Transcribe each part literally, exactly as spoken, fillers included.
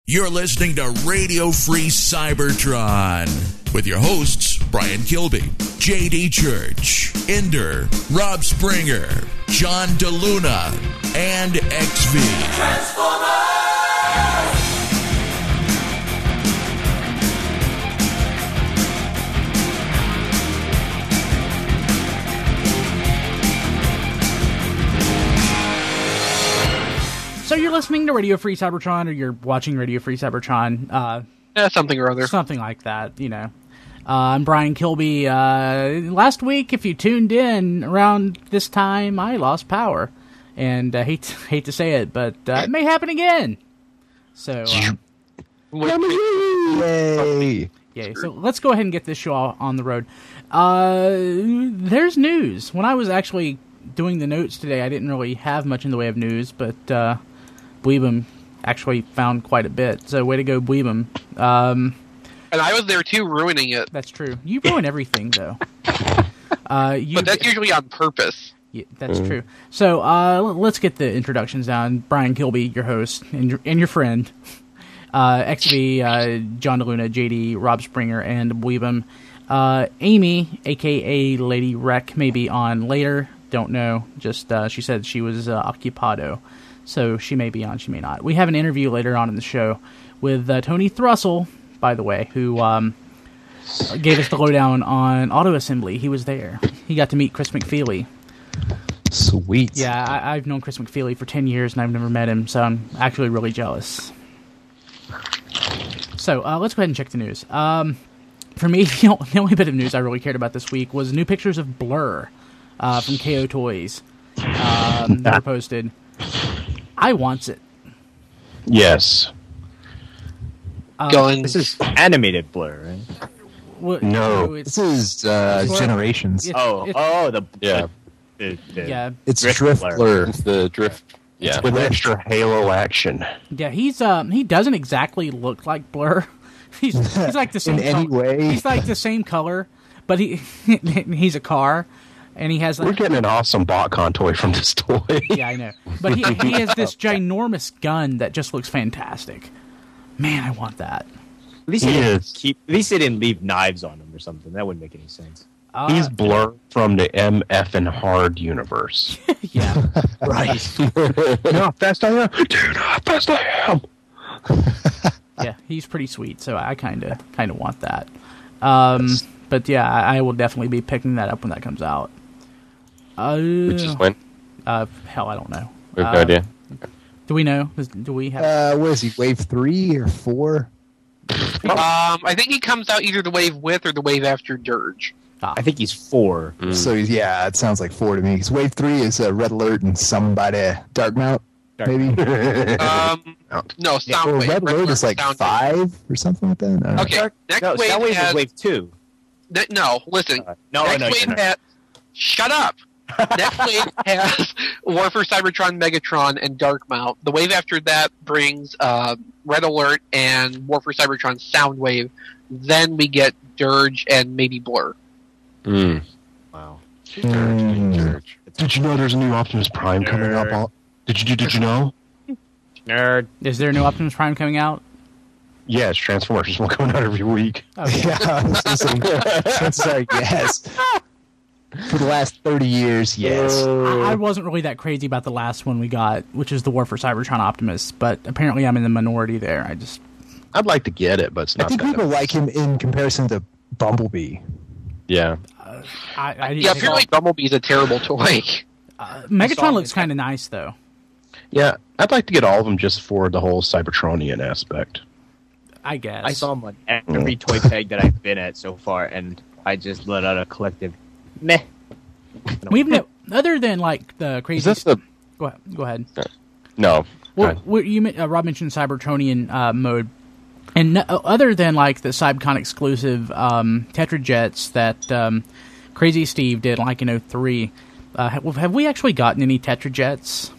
You're listening to Radio Free Cybertron with your hosts, Brian Kilby, J D Church, Ender, Rob Springer, John DeLuna, and X V. Transformers! So you're listening to Radio Free Cybertron, or you're watching Radio Free Cybertron. Uh, yeah, something or other. Something like that, you know. Uh, I'm Brian Kilby. Uh, last week, if you tuned in around this time, I lost power. And I uh, hate, hate to say it, but uh, it may happen again. So, um, Yay! Yay. So let's go ahead and get this show on the road. Uh, there's news. When I was actually doing the notes today, I didn't really have much in the way of news, but... Uh, Weebum actually found quite a bit, so way to go, Weebum. Um, and I was there too, ruining it. That's true. You ruin everything, though. Uh, you, but that's usually on purpose. Yeah, that's mm. true. So uh, let's get the introductions down. Brian Kilby, your host, and your, and your friend. Uh, X V, uh, John DeLuna, J D, Rob Springer, and Weebum. Uh, Amy, a k a. Lady Wreck, may be on later. Don't know. Just uh, she said she was uh, occupado. So she may be on, she may not. We have an interview later on in the show with uh, Tony Thrussell, by the way, who um, gave us the lowdown on auto assembly. He was there. He got to meet Chris McFeely. Sweet. Yeah, I- I've known Chris McFeely for ten years, and I've never met him, so I'm actually really jealous. So uh, let's go ahead and check the news. Um, for me, the only bit of news I really cared about this week was new pictures of Blur uh, from K O Toys um, that were posted. I wants it. Yes. Um, Going. This is animated Blur, right? Well, no, no this is uh, Blur. Generations. It's, oh, it's, oh, the yeah, the, the yeah. It's Drift, Drift Blur. Blur. It's the Drift. Yeah, It's with Blur. extra Halo action. Yeah, he's um he doesn't exactly look like Blur. He's he's like the same In any col- way. He's like the same color, but he he's a car. And he has like, We're getting an awesome BotCon toy from this toy. Yeah, I know. But he he has this ginormous gun that just looks fantastic. Man, I want that. At least he He didn't is. keep. At least they didn't leave knives on him or something. That wouldn't make any sense. Uh, He's Blur from the M F and Hard universe. yeah. Right. You know how fast I am? Dude, how fast I am? Yeah, he's pretty sweet, so I kind of kind of want that. Um, but yeah, I, I will definitely be picking that up when that comes out. Uh, Which is when? Uh, hell, I don't know. We have uh, no idea. Do we know? Does- Do we have? Uh, what is he, wave three or four? Um, I think he comes out either the wave with or the wave after Dirge. ah, I think he's four. Mm. So, he's, yeah, it sounds like four to me. Because wave three is uh, Red Alert and somebody, Dark Mount, Dark maybe? Um, no, or Soundwave. Red Alert is like Soundwave. five or something like that? I don't know. Okay, next No, wave Soundwave has... is wave two. ne- no, listen. Uh, no, next no, wave no, no. has... Shut up! Next wave has War for Cybertron, Megatron, and Darkmount. The wave after that brings uh, Red Alert and War for Cybertron, Soundwave. Then we get Dirge and maybe Blur. Mm. Wow. Mm. Did you know there's a new Optimus Prime coming up? All- Did you Did you know? Nerd. is there a new Optimus Prime coming out? Yes, Transformers is one coming out every week. Oh, Yeah, I was gonna say, chances are yes. For the last thirty years, yes. I, I wasn't really that crazy about the last one we got, which is the War for Cybertron Optimus, but apparently I'm in the minority there. I just I'd like to get it, but it's I not think that people nice. like him in comparison to Bumblebee. Yeah. I, I Yeah, apparently Bumblebee's a terrible toy. uh, Megatron looks kind of nice though. Yeah, I'd like to get all of them just for the whole Cybertronian aspect. I guess I saw him on every toy peg that I've been at so far, and I just let out a collective meh. We've no other than like the crazy. Is this the... Go ahead. Go ahead. No. Well, Go what you men- uh, Rob mentioned Cybertronian uh, mode, and no, other than like the Cybcon exclusive um, Tetrajets that um, Crazy Steve did, like in oh three, uh, have, have we actually gotten any Tetrajets?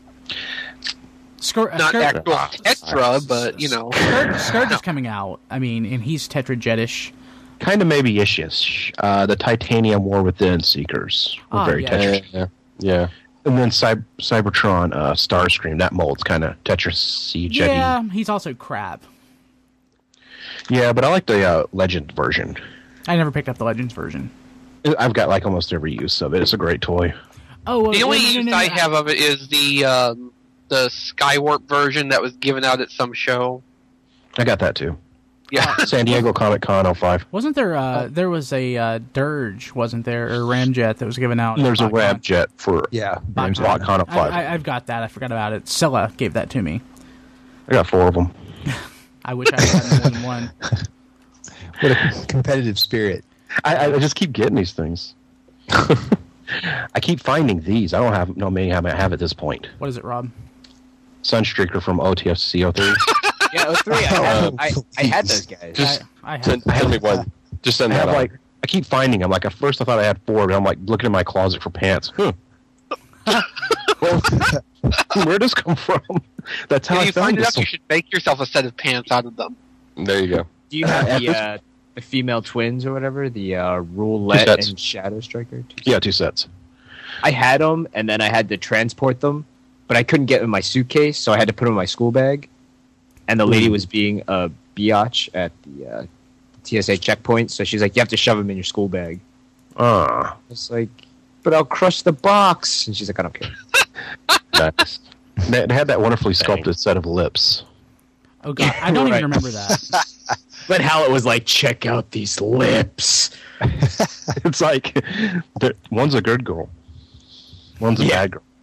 Skir- uh, Not Skir- actual Tetra, but, you know. Scourge, Scourge is coming out. I mean, and he's Tetrajetish. Kind of maybe issues. Uh, the Titanium War Within Seekers were Ah, very yeah. Tetris. Yeah. yeah. And then Cy- Cybertron uh, Starscream, that mold's kind of Tetris Siege. Yeah, he's also crap. Yeah, but I like the uh, Legend version. I never picked up the Legends version. I've got like almost every use of it. It's a great toy. Oh, well, The only no, no, use no, no, I no. have of it is the um, the Skywarp version that was given out at some show. I got that too. Yeah. San Diego Comic Con oh five. Wasn't there? Uh, there was a uh, Dirge, wasn't there, or Ramjet that was given out? And there's a at BotCon. Ramjet for Yeah. BotCon. BotCon oh five. I, I, I've got that. I forgot about it. Scylla gave that to me. I got four of them. I wish I had more than one. What a competitive spirit. I, I just keep getting these things. I keep finding these. I don't have no many I have at this point. What is it, Rob? Sunstreaker from O T F C oh three. Yeah, oh three. I had, I, I had those guys. Just I, I have. send, send me one. Just send I that have on. like I keep finding them. Like at first I thought I had four, but I'm like looking in my closet for pants. Huh. Well, where does this come from? That's how If I you found find it this out, you should make yourself a set of pants out of them. There you go. Do you have At the, this- uh, the female twins or whatever? The uh, Roulette sets. and Shadow Striker? Two Yeah, two sets. I had them, and then I had to transport them, but I couldn't get them in my suitcase, so I had to put them in my school bag. And the lady was being a biatch at the uh, T S A checkpoint, so she's like, "You have to shove them in your school bag." Ah, It's like, "But I'll crush the box," and she's like, "I don't care." nice. They they had that wonderfully sculpted set of lips. Oh God, I don't Right. even remember that. But how it was like, "Check out these lips." It's like the- one's a good girl, one's a Yeah. bad girl.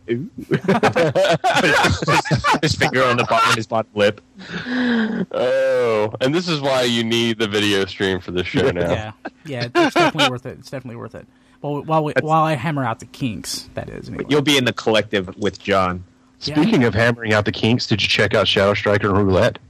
His finger on the bottom, his bottom lip. Oh, and this is why you need the video stream for this show now. Yeah, yeah, it's definitely worth it. It's definitely worth it. Well, while we, while I hammer out the kinks, that is. Anyway. You'll be in the collective with John. Yeah. Speaking of hammering out the kinks, did you check out Shadow Striker and Roulette?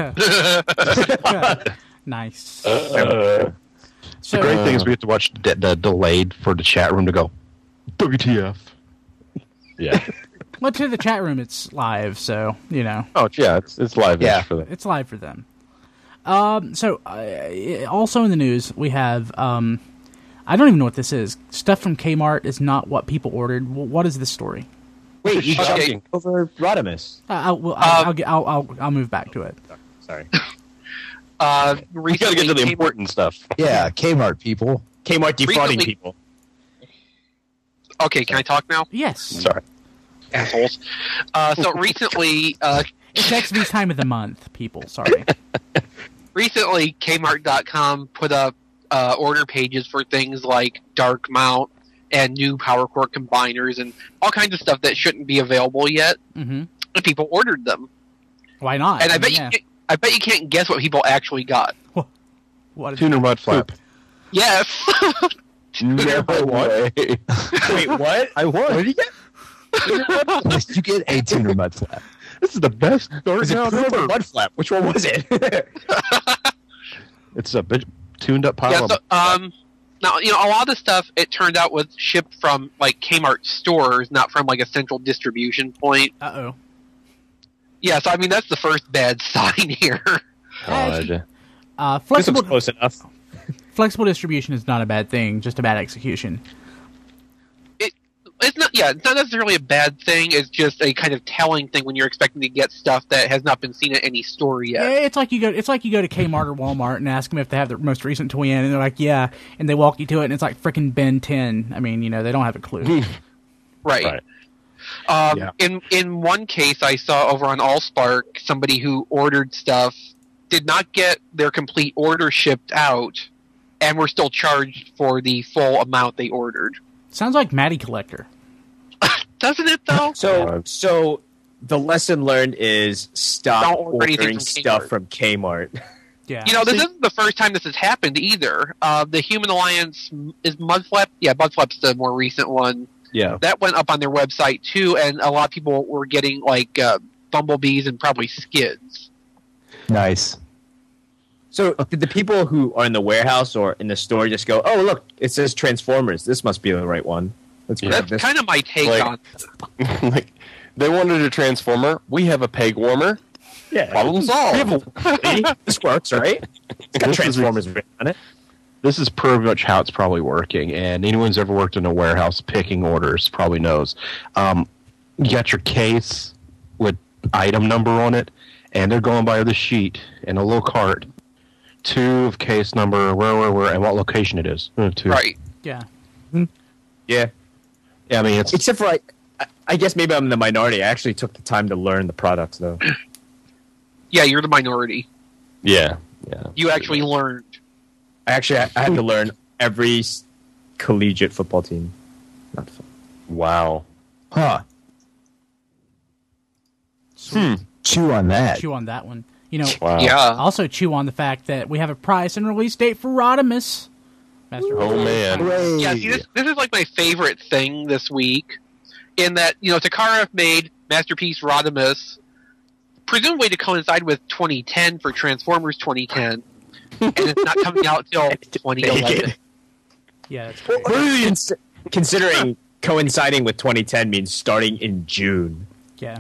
Nice. Uh, So, the great thing is we have to watch the, the delayed for the chat room to go W T F. Yeah. well, to the chat room, it's live, so you know. Oh, yeah. It's it's live Yeah. for them. It's live for them. Um, so, uh, also in the news, we have, um, I don't even know what this is. Stuff from Kmart is not what people ordered. W- What is this story? Wait, you Okay. jumping over Rodimus? Uh, I'll, well, I'll, Uh, I'll, get- I'll, I'll, I'll move back to it. Sorry. Uh, We got to get to the recently, important stuff. Yeah, Kmart people. Kmart defrauding Recently- people. Okay, can I talk now? Yes. Sorry. Assholes. Uh, so recently, uh, It's X V's time of the month, people. Sorry. recently Kmart dot com put up uh, order pages for things like Dark Mount and new Power Core combiners and all kinds of stuff that shouldn't be available yet. hmm And people ordered them, Why not? and I mean, bet yeah. you, can't- I bet you can't guess what people actually got. What is Tuner mud flap. Yes. No way. Wait, what? I won. What did you get? You get a tuner mud flap. This is the best story Was it now poop or ever. mud flap? Which one was it? It's a bit tuned up pile yeah. of So, um, now you know a lot of the stuff it turned out was shipped from like Kmart stores, not from like a central distribution point. Uh oh. Yeah. So I mean that's the first bad sign here. Actually, uh, This looks flexible close enough. flexible distribution is not a bad thing, just a bad execution. It's not. Yeah, it's not necessarily a bad thing. It's just a kind of telling thing when you're expecting to get stuff that has not been seen at any store yet. Yeah, it's like you go. It's like you go to Kmart or Walmart and ask them if they have the most recent toy in, and they're like, "Yeah," and they walk you to it, and it's like frickin' Ben ten. I mean, you know, they don't have a clue. Right. Right. Um, Yeah. In in one case, I saw over on AllSpark somebody who ordered stuff did not get their complete order shipped out, and were still charged for the full amount they ordered. Sounds like Matty Collector. Doesn't it though? So, Uh, so the lesson learned is stop Don't order anything ordering from stuff Kmart. from Kmart. Yeah. You know, this isn't the first time this has happened either. Uh, the Human Alliance is Mudflap. Yeah, Mudflap's the more recent one. Yeah. That went up on their website too, and a lot of people were getting like uh, bumblebees and probably skids. Nice. So, did the people who are in the warehouse or in the store just go, "Oh, look, it says Transformers. This must be the right one. Let's grab That's this." kind of my take Like- on. Like, they wanted a transformer. We have a peg warmer. Yeah, Problem solved. this works, right? It's got This is Transformers written on it. this is pretty much how it's probably working. And anyone who's ever worked in a warehouse picking orders probably knows. Um, you got your case with item number on it, and they're going by the sheet in a little cart. Two of case number, where, where, where, and what location it is. Uh, two. Right. Yeah. Yeah. Yeah, I mean, it's Except for, I, I guess maybe I'm the minority. I actually took the time to learn the products, though. Yeah, you're the minority. yeah, yeah. You actually learned. I actually I had to learn every s- collegiate football team. Not fun. Wow. Huh. Sweet. Chew on that. Chew on that one. You know, Wow. Yeah. also chew on the fact that we have a price and release date for Rodimus. Master Oh, man. Hooray. Yeah, see, this, this is like my favorite thing this week, in that, you know, Takara made Masterpiece Rodimus, presumably to coincide with twenty ten for Transformers twenty ten, and it's not coming out till twenty eleven. Yeah, that's great. Cons- Considering coinciding with twenty ten means starting in June. Yeah.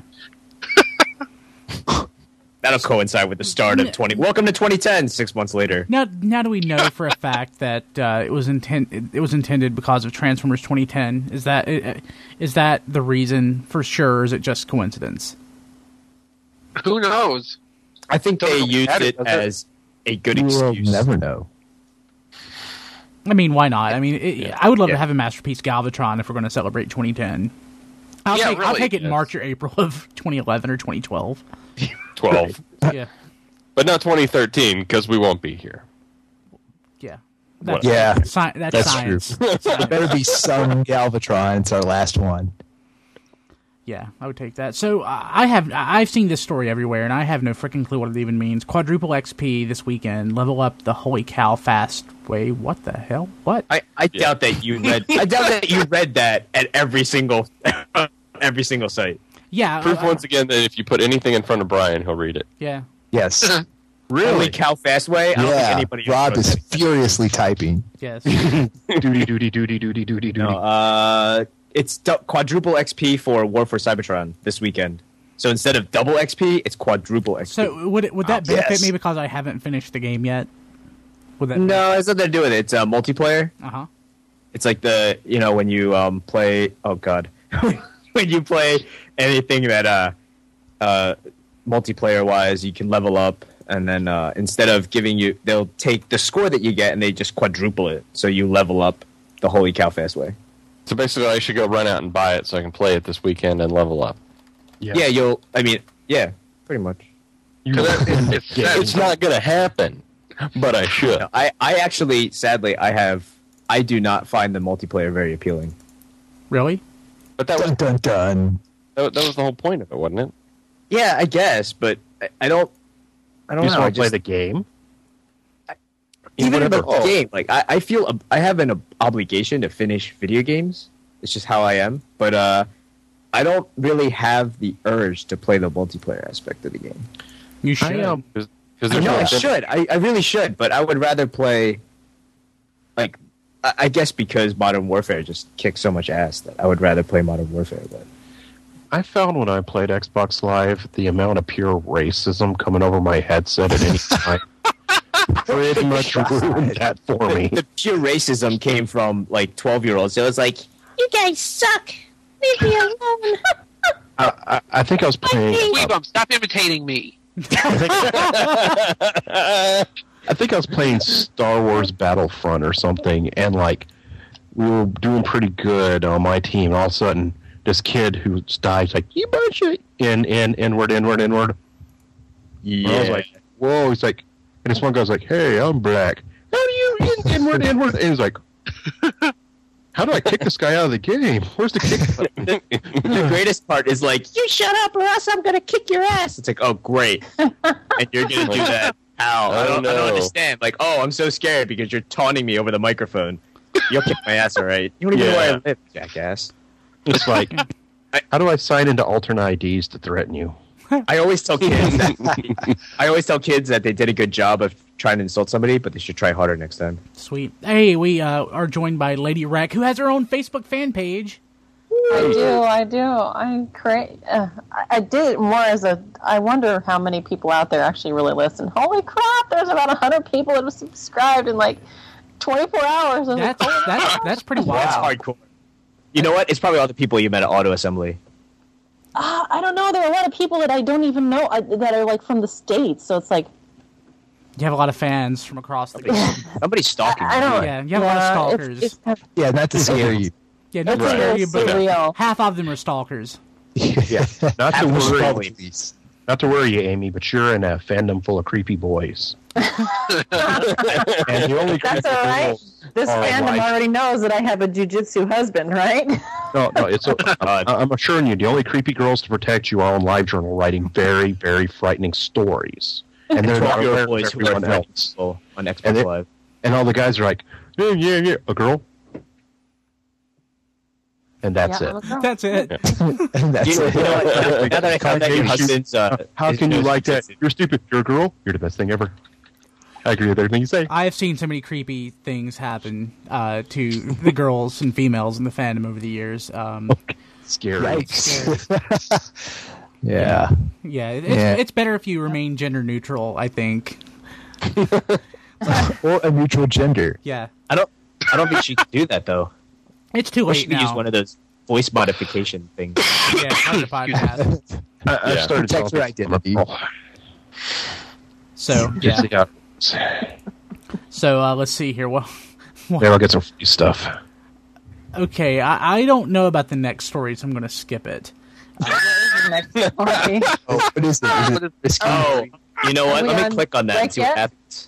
That'll coincide with the start of twenty. Welcome to twenty ten. Six months later. Now, now do we know for a fact that uh, it was intent? It was intended because of Transformers twenty ten. Is that uh, is that the reason for sure? Or is it just coincidence? Who knows? I think they Don't used add it it, does it? as a good You will excuse. never know. I mean, why not? I mean, it, I would love Yeah. to have a Masterpiece Galvatron if we're going to celebrate twenty ten. I'll Yeah, take I'll really, take it in yes. March or April of twenty eleven or twenty twelve. twelve. Yeah, But not twenty thirteen, because we won't be here. yeah, that's, Yeah, sci- that's, that's science. There better be some Galvatron. It's our last one. Yeah, I would take that. So uh, I have I've seen this story everywhere, and I have no freaking clue what it even means. Quadruple X P this weekend. Level up the Holy Cow fast way. What the hell? What? I, I doubt that you read. I doubt that you read that at every single every single site. Yeah, Proof uh, once again that if you put anything in front of Brian, he'll read it. yeah. Yes. Holy cow, fast way. I don't think Yeah. anybody. Rob else is knows that. furiously typing. Yes. Doody doody doody doody doody doody. No, uh, it's du- quadruple X P for War for Cybertron this weekend. So instead of double X P, it's quadruple X P. So would it, would that Oh, benefit yes. me because I haven't finished the game yet? Would that? no, it's nothing to do with it. It's uh, multiplayer. Uh huh. It's like the you know when you um play. Oh god, when you play anything that uh uh multiplayer wise, you can level up, and then uh, instead of giving you, they'll take the score that you get and they just quadruple it, so you level up the Holy Cow fast way. So basically, I should go run out and buy it so I can play it this weekend and level up. Yeah. Yeah, you'll. I mean, yeah, pretty much. You- 'Cause it- it- it's Yeah, sad. It's not going to happen, but I should. No, I I actually, sadly, I have. I do not find the multiplayer very appealing. Really? But that was Dun dun dun. that, that was the whole point of it, wasn't it? Yeah, I guess, but I, I don't. I don't You just know. I want to play just, the game? even whatever- about the game, like I, I feel ob- I have an ob- obligation to finish video games. It's just how I am. But uh, I don't really have the urge to play the multiplayer aspect of the game. You should. I, um, Because I there's know I no- should. I, I really should. But I would rather play. Like, I, I guess because Modern Warfare just kicks so much ass that I would rather play Modern Warfare. But I found when I played Xbox Live, the amount of pure racism coming over my headset at any time pretty much ruined that for me. the pure racism came from like twelve year olds. So it was like, you guys suck. Leave me alone. I, I, I think I was playing. Weebum, stop imitating me. I think I was playing Star Wars Battlefront or something, and like we were doing pretty good on my team. And all of a sudden, this kid who died, like you bunch of in in inward inward inward. Yeah. And I was like, whoa! He's like, and this one guy's like, hey, I'm black. How do you in, inward inward? And he's like, how do I kick this guy out of the game? Where's the kick button? The greatest part is like, you shut up or else I'm gonna kick your ass. It's like, oh great, and you're gonna do that. How? I don't, I don't no. understand. Like, oh, I'm so scared because you're taunting me over the microphone. You'll kick my ass, all right? You don't even know where Yeah. I live, jackass. It's like, how do I sign into alternate I Ds to threaten you? I always tell kids that I always tell kids that they did a good job of trying to insult somebody, but they should try harder next time. Sweet. Hey, we uh, are joined by Lady Rec, who has her own Facebook fan page. I do, I do. I create. Uh, I- I did it more as a. I wonder how many people out there actually really listen. Holy crap! There's about a hundred people that have subscribed, and like, twenty-four hours. Of That's that's that's pretty wild. That's hardcore. You know what? It's probably all the people you met at Auto Assembly. Uh, I don't know. There are a lot of people that I don't even know uh, that are like from the States. So it's like You have a lot of fans from across the globe. Somebody's stalking I you. don't. Yeah, you have a lot of yeah, stalkers. It's, it's kind of, Yeah, not to scare you. Yeah, not to Right. scare you, but Surreal. half of them are stalkers. Yeah, not to Half was worry, probably- Please. not to worry you, Amy, but you're in a fandom full of creepy boys. And the only creepy That's all right. girls This are fandom like- already knows that I have a jujitsu husband, right? No, no, it's. A, I- I'm assuring you, the only creepy girls to protect you are on LiveJournal writing very, very frightening stories, and they're not aware twelve-year-old of boys who are everyone threatening else. people on And Xbox they- Live. And all the guys are like, yeah, yeah, yeah, a girl, and that's Yeah, it. I'm a girl. That's it. And that's You, it. you know what? Now, now that I found out your husband's, uh, How his can you nose like that? is- You're stupid. You're a girl. You're the best thing ever. I agree with everything you say. I have seen so many creepy things happen uh, to the girls and females in the fandom over the years. Um, Scary. Yikes. Yeah. yeah, it's, Yeah. it's better if you remain gender neutral, I think. Or a neutral gender. Yeah, I don't. I don't think she could do that though. it's too Or she late could now. use one of those voice modification things. Yeah, part of the podcast. I, I Yeah. started Protect telling your people, identity. oh, So just yeah, see how it goes. so uh, let's see here. Well, Maybe I'll get some free stuff. okay, I, I don't know about the next story, so I'm going to skip it. Next story. Oh, what is it? Is it risky? Oh, you know what? Are we Let me on click on that and break see what yet? happens.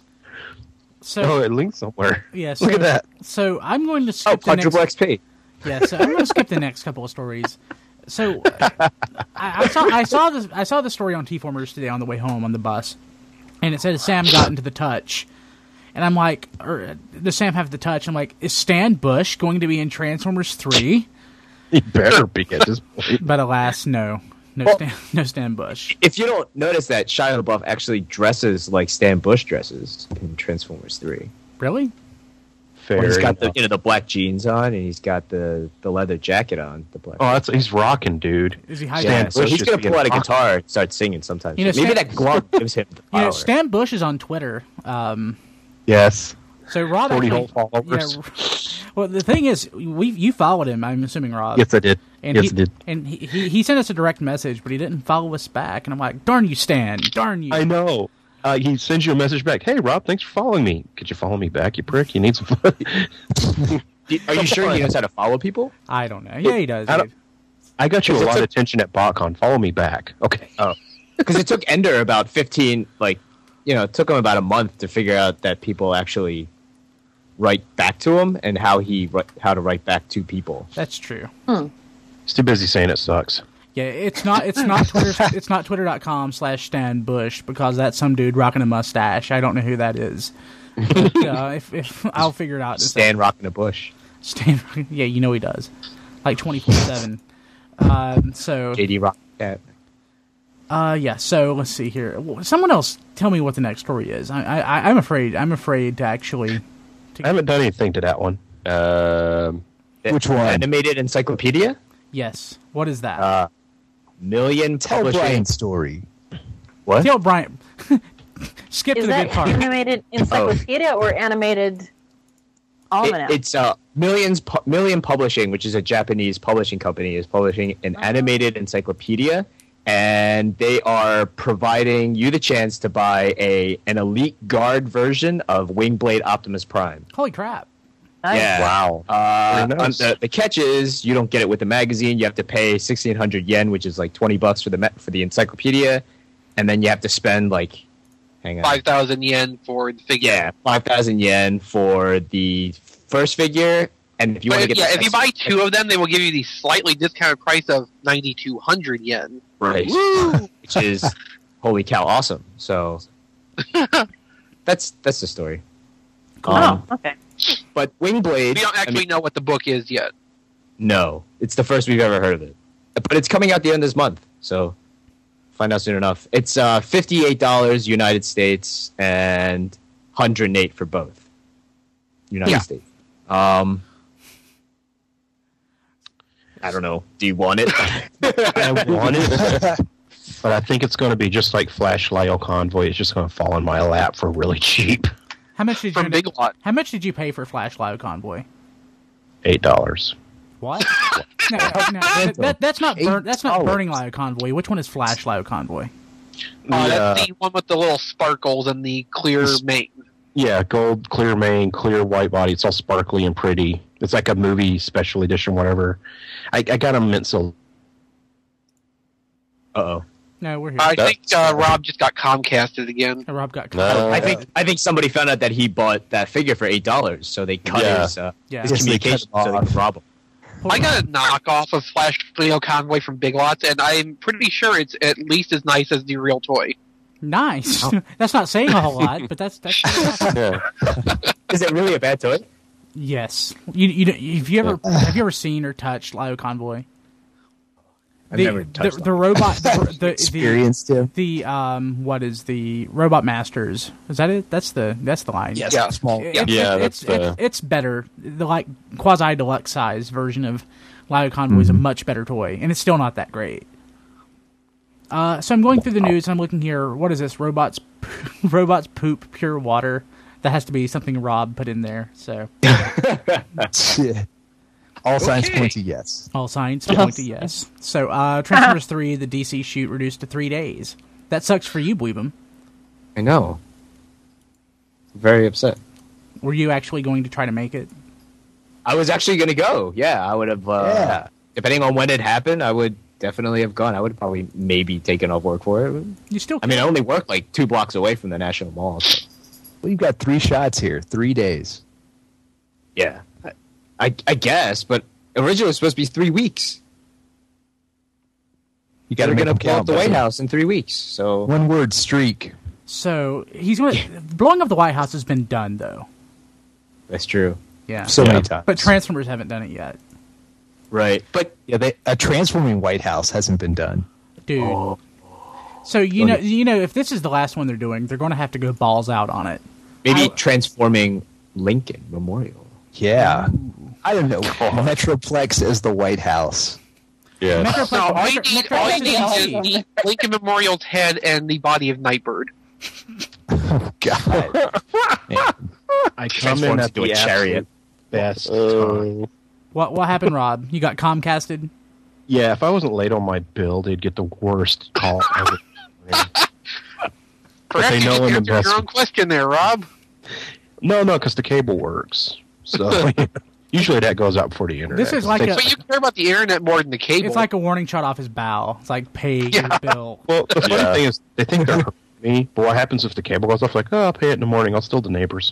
So Oh, it links somewhere. yeah, so, Look at that. So I'm going to Oh, skip the quadruple next. X P. Yeah, so I'm going to skip the next couple of stories. So I, I saw I saw this I saw the story on T-Formers today on the way home on the bus, and it said Sam got into the touch, and I'm like, or, does Sam have the touch? I'm like, is Stan Bush going to be in Transformers three? He better be at this point. But alas, no, no Well- Stan, no Stan Bush. If you don't notice that Shia LaBeouf actually dresses like Stan Bush dresses in Transformers three. Really? Fair Well, he's got the enough. you know the black jeans on and he's got the, the leather jacket on. The black. Oh, that's he's rocking, dude. Is he high? yeah, Stan so Bush he's just gonna being pull out a rock- guitar and start singing sometimes. You know, Maybe Stan- that glove gives him the You know, power. Stan Bush is on Twitter. Um, Yes. so Rob forty actually, whole followers. yeah, well, the thing is, we you followed him. I'm assuming Rob. Yes, I did. And yes, he, I did. And he, he he sent us a direct message, but he didn't follow us back. And I'm like, darn you, Stan. Darn you. I know. Uh, he sends you a message back. Hey, Rob, thanks for following me. Could you follow me back, you prick? You need some fun. Do- Are you sure he knows how to follow people? I don't know. Yeah, he does. I don't- dude. I got you a Because it lot of took- attention at BotCon. Follow me back. Okay. Because it took Ender about fifteen, like, you know, it took him about a month to figure out that people actually write back to him and how he wri- how to write back to people. That's true. He's too busy saying it sucks. Yeah, it's not it's not Twitter it's not twitter.com slash Stan Bush because that's some dude rocking a mustache. I don't know who that is. But, uh, if, if I'll figure it out. in a second. Stan rocking a bush. Stan, yeah, you know he does. Like twenty-four seven. Um, so, J D rock cat. uh, yeah, so let's see here. Someone else tell me what the next story is. I, I, I'm afraid. I'm afraid to actually. I haven't done anything to that one. Um, Which one? Animated Encyclopedia? Yes. What is that? Uh, Million Tell Publishing. Brian's story. What? Tell Brian. Skip Is to the good that part. animated encyclopedia or animated It, almanac? it's uh, Millions Pu- Million Publishing, which is a Japanese publishing company, is publishing an animated encyclopedia, and they are providing you the chance to buy a an Elite Guard version of Wingblade Optimus Prime. Holy crap. Nice. Yeah. Wow. Uh, Very nice. um, the, the catch is you don't get it with the magazine. You have to pay sixteen hundred yen, which is like twenty bucks for the ma- for the encyclopedia, and then you have to spend like, hang on, Five thousand yen for the figure. yeah, five thousand yen for the first figure, and if you But want to if, get yeah, the if you buy two of them, they will give you the slightly discounted price of ninety two hundred yen. right, which is holy cow, awesome. So that's that's the story. Um, Oh, okay. But Wingblade, We don't I actually mean, know what the book is yet. no, it's the first we've ever heard of it. But it's coming out the end of this month, so find out soon enough. It's uh, fifty-eight dollars United States and one hundred eight for both United Yeah. States. Um, I don't know. Do you want it? I want it, but I think it's going to be just like Flash Lyle Convoy. It's just going to fall in my lap for really cheap. How much did from you Big Lot. How much did you pay for Flash Lio Convoy? Eight dollars. What? no, no, no, that, that, that's not burn, that's not Burning Lio Convoy. Which one is Flash Lio Convoy? Uh, that's the one with the little sparkles and the clear mane. Yeah, gold, clear mane, clear white body. It's all sparkly and pretty. It's like a movie special edition, whatever. I, I got them mint so. Uh oh. No, we're here. I think uh, Rob just got Comcasted again. Uh, Rob got No. I think I think somebody found out that he bought that figure for eight dollars, so they cut Yeah. his uh, Yeah. his Yes, they communication cut so they off. could rob him. I got a knockoff of Flash Leo Convoy from Big Lots, and I'm pretty sure it's at least as nice as the real toy. Nice. That's not saying a whole lot, but that's that's. Yeah. Is it really a bad toy? Yes. You you have you ever have you ever seen or touched Lio Convoy? I've the, never touched the, them. the robot. The, the, Experienced him. the, the um what is the Robot Masters? Is that it? That's the that's the line. Yes, Yeah. small. It- Yeah, it's, that's it's, it's, the- it's better. The like quasi deluxe size version of Lio Convoy is a much better toy, and it's still not that great. Uh, so I'm going through the news and I'm looking here. What is this? Robots, robots poop pure water. That has to be something Rob put in there. So All signs Okay. point to yes. all signs point to yes. So uh, Transformers three, the D C shoot reduced to three days. That sucks for you, Bleebum. I know. Very upset. Were you actually going to try to make it? I was actually going to go. Yeah, I would have. Uh, Yeah. Depending on when it happened, I would definitely have gone. I would have probably maybe taken off work for it. You still? I mean, I only work like two blocks away from the National Mall. So, Well, you've got three shots here, three days. yeah, I, I, I guess. But originally it was supposed to be three weeks. You They're got to going make to them blow up count. the White buddy. House in three weeks. So One word: streak. So he's going. to Blowing up the White House has been done though. that's true. Yeah. So Yeah. many times. But Transformers haven't done it yet, Right. But yeah, they, a transforming White House hasn't been done. dude. Oh. So you know, you know, if this is the last one they're doing, they're going to have to go balls out on it. maybe I- transforming Lincoln Memorial. Yeah, I don't know. Metroplex as the White House. Yeah. Metroplex, No, all you Metro- need, Metroplex all you is need D is C. the Lincoln Memorial's head and the body of Nightbird. Oh God. I come in Transforms at into the a chariot. best time. Uh, What what happened, Rob? You got Comcasted? Yeah, if I wasn't late on my bill, they'd get the worst call ever. Perhaps they you know should in the answer best- your own question there, Rob. No, no, because the cable works. So usually that goes out before the internet. This is like They- a- But you care about the internet more than the cable. It's like a warning shot off his bow. It's like pay your Yeah. bill. Well, the funny Yeah. thing is, they think they're hurting me, but what happens if the cable goes off? Like, oh, I'll pay it in the morning. I'll steal the neighbors.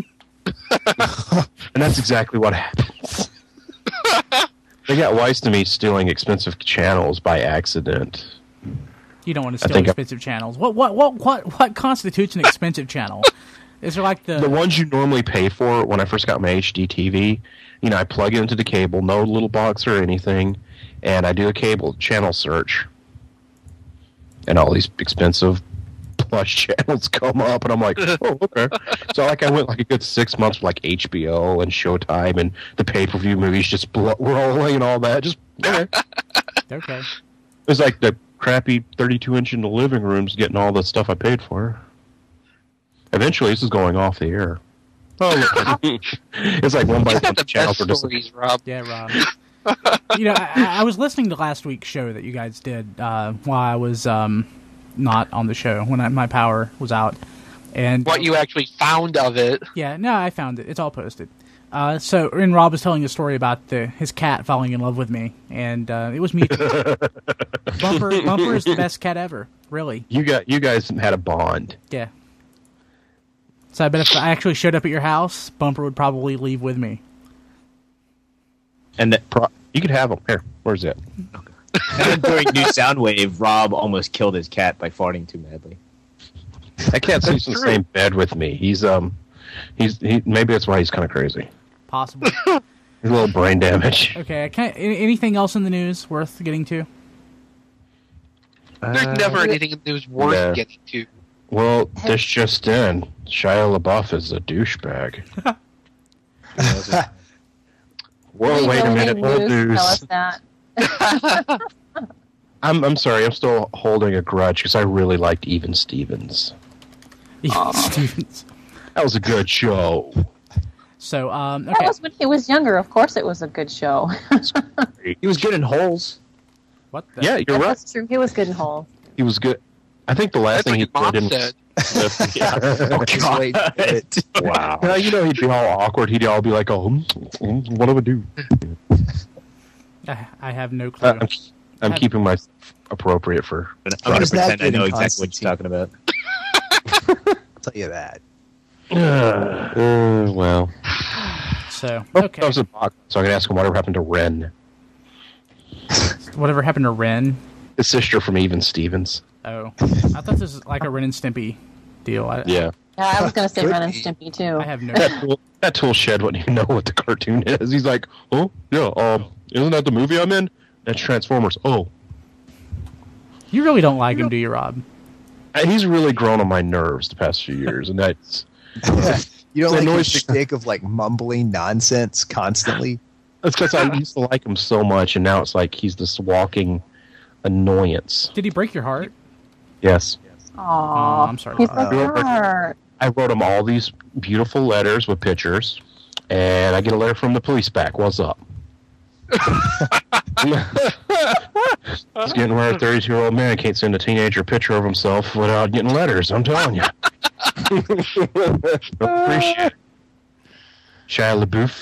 And that's exactly what happens. They got wise to me stealing expensive channels by accident. You don't want to I steal think I- expensive channels. What what what what what constitutes an expensive channel? Is there like the, The ones you normally pay for when I first got my H D T V, you know, I plug it into the cable, no little box or anything, and I do a cable channel search. And all these expensive plush channels come up, and I'm like, oh, okay. So, like, I went like a good six months with, like, H B O and Showtime, and the pay-per-view movies just blo- rolling and all that. Just, okay. okay? It was like the crappy thirty-two inch in the living room's getting all the stuff I paid for. Eventually, this is going off the air. Oh, look. It's like one by You've one got the channels best are just stories, Rob. Yeah, Rob. You know, I, I was listening to last week's show that you guys did uh, while I was um, not on the show when I, my power was out, and What you actually found of it. yeah, no, I found it. It's all posted. Uh, so, and Rob was telling a story about the, his cat falling in love with me, and uh, it was mutual. Bumper, Bumper is the best cat ever, really. you got you guys had a bond. Yeah. So I bet if I actually showed up at your house, Bumper would probably leave with me. And, the, Pro- you could have them here. Where's it? and then during New Soundwave, Rob almost killed his cat by farting too madly. That cat sleeps in the same bed with me. He's um, he's he. Maybe that's why he's kind of crazy. Possible. He's a little brain damage. Okay, can I, anything else in the news worth getting to? There's Uh, never anything in the news worth yeah. getting to. Well, this just in: Shia LaBeouf is a douchebag. Whoa! Wait a minute! Old Tell us news. that. I'm I'm sorry. I'm still holding a grudge because I really liked Even Stevens. Even Stevens. That was a good show. So, um, okay. That was when he was younger. Of course, it was a good show. He was good in holes. What the? Yeah, you're right. That's true. He was good in Hole. He was good. I think the last That's thing what he your did mom in said. yeah. Oh, God. Wow. Now, you know, he'd be all awkward. He'd all be like, "Oh, hmm, hmm, what do I do?" I, I have no clue. Uh, I'm, I'm Have- keeping myself appropriate for. I'm going to Does that pretend I know get in exactly what you're talking about. I'll tell you that. Uh, well, So, okay. okay. I was a box, so I can ask him whatever happened to Ren, Whatever happened to Ren? his sister from Even Stevens. Oh, I thought this was like a Ren and Stimpy deal. I, Yeah, Yeah, I was going to say Could Ren and be. Stimpy too. I have no. that tool, that tool shed wouldn't even know what the cartoon is. He's like, "Oh, yeah, um, isn't that the movie I'm in? That's Transformers." Oh, You really don't like him, do you, Rob? and he's really grown on my nerves the past few years, and that's You don't It like the annoys me. shtick of like mumbling nonsense constantly. that's because I used to like him so much, and now it's like he's this walking annoyance. Did he break your heart? Yes. Oh, Aw, I'm sorry. he's Rob. like heart. I wrote him all these beautiful letters with pictures, and I get a letter from the police back. What's up? It's getting where a thirty-two-year-old man can't send a teenager a picture of himself without getting letters. I'm telling you. Appreciate it. Shia LaBeouf.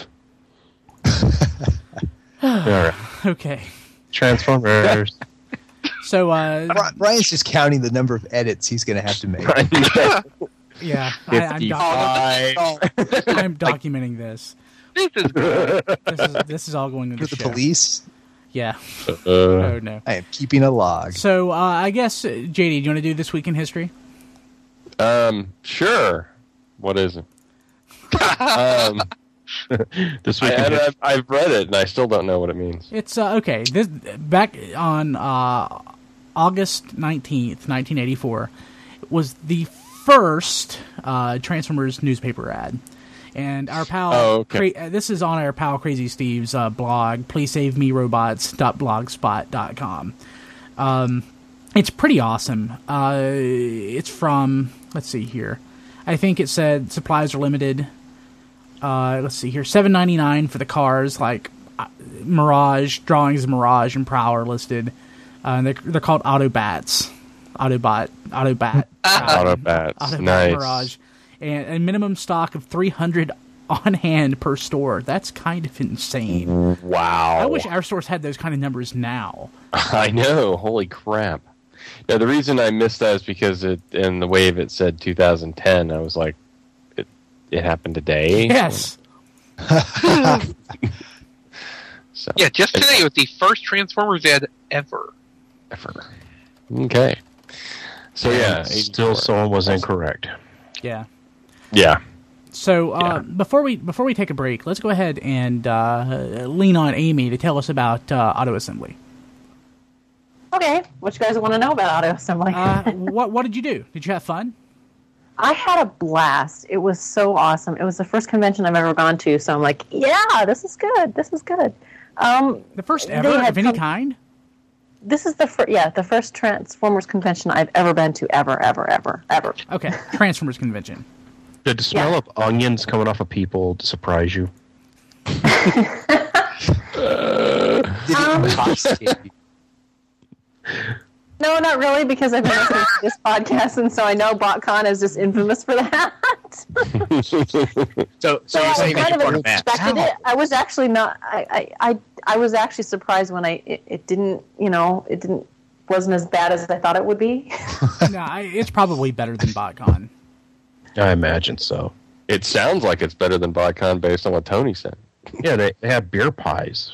All right. Okay. Transformers. So, uh, Bri- Brian's just counting the number of edits he's going to have to make. yeah, I, I'm, doc- fifty-five. I'm documenting this. This is good. This is this is all going into For the the show. police, Yeah. Uh, Oh no. I am keeping a log. So, uh, I guess uh, J D, do you want to do this week in history? Um, sure. What is it? um, this I, week. in I, history. I've, I've read it and I still don't know what it means. It's uh, okay. This back on uh, August nineteenth, nineteen eighty-four, was the first uh, Transformers newspaper ad. And our pal, Oh, okay. Cra- uh, this is on our pal Crazy Steve's uh, blog, please save me robots dot blogspot dot com. Um, it's pretty awesome. Uh, it's from, let's see here. I think it said supplies are limited. Uh, let's see here, seven ninety-nine for the cars, like uh, Mirage, drawings of Mirage and Prowl are listed. Uh, and they're, they're called Autobats. Autobot, Autobat. Autobats. Autobot Nice. Mirage. And a minimum stock of three hundred on hand per store. That's kind of insane. Wow. I wish our stores had those kind of numbers now. I know. Holy crap. Now, the reason I missed that is because it, in the wave it said two thousand ten. I was like, it, it happened today? Yes. So, Yeah, just today was the first Transformers ad ever. ever. Okay. So, yeah. Still, eighty-four. someone was incorrect. Yeah. Yeah. So uh, Yeah. before we before we take a break, let's go ahead and uh, lean on Amy to tell us about uh, auto assembly. Okay, what you guys want to know about auto assembly? Uh, what what did you do? Did you have fun? I had a blast. It was so awesome. It was the first convention I've ever gone to, so I'm like, yeah, this is good. This is good. Um, The first They ever had of any come- kind? this is the first, yeah, the first Transformers convention I've ever been to, ever, ever, ever, ever. Okay, Transformers convention. Did the smell Yeah. of onions coming off of people surprise you? Did Um, it intoxicate you? No, not really, because I've been listening to this podcast, and so I know BotCon is just infamous for that. So, so So you're I saying that kind you of bought a match? expected it. I was actually not. I, I, I, I was actually surprised when I. It, it didn't. You know, it didn't. Wasn't as bad as I thought it would be. No, I, it's probably better than BotCon. I imagine so. It sounds like it's better than BotCon based on what Tony said. Yeah, they, they have beer pies.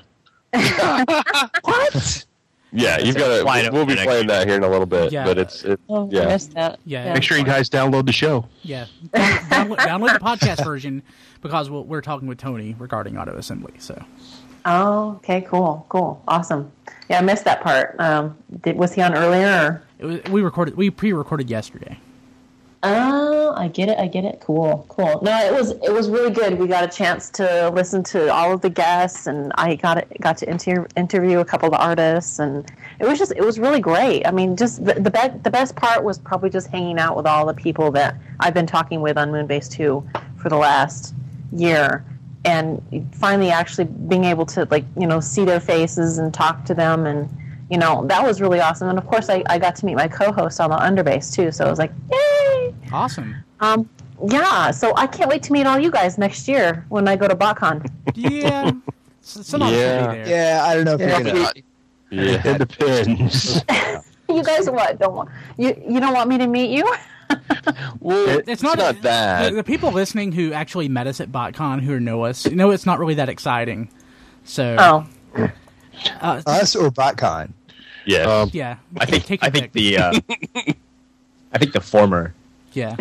What? Yeah, you've got Fly to. it We'll be over playing that here in a little bit, Yeah. but it's it, Oh, I yeah. missed that. Yeah. Make sure you guys download the show. Yeah, download, download the podcast version because we'll, we're talking with Tony regarding auto assembly. So Oh, okay, cool, cool, awesome. Yeah, I missed that part. Um, did, was he on earlier? Or? it was, we recorded, we pre-recorded yesterday. Oh, I get it. I get it. Cool, cool. No, it was it was really good. We got a chance to listen to all of the guests, and I got it, got to inter- interview a couple of the artists, and it was just it was really great. I mean, just the the, be- the best part was probably just hanging out with all the people that I've been talking with on Moonbase two for the last year, and finally actually being able to like you know see their faces and talk to them, and you know that was really awesome. And of course, I, I got to meet my co-host on the Underbase too, so it was like yay! Awesome. Um, yeah, so I can't wait to meet all you guys next year when I go to BotCon. Yeah. S- Some of us Yeah. will be there. Yeah, I don't know if Yeah. you're gonna. Yeah. It depends. You guys what? Don't want you? You don't want me to meet you? Well, It's it's, not, not, that. The, the people listening who actually met us at BotCon who know us, know it's not really that exciting. So, Oh, uh, Us or BotCon? Yeah. Um, yeah. I think Take your I think pick. the uh, I think the former. Yeah.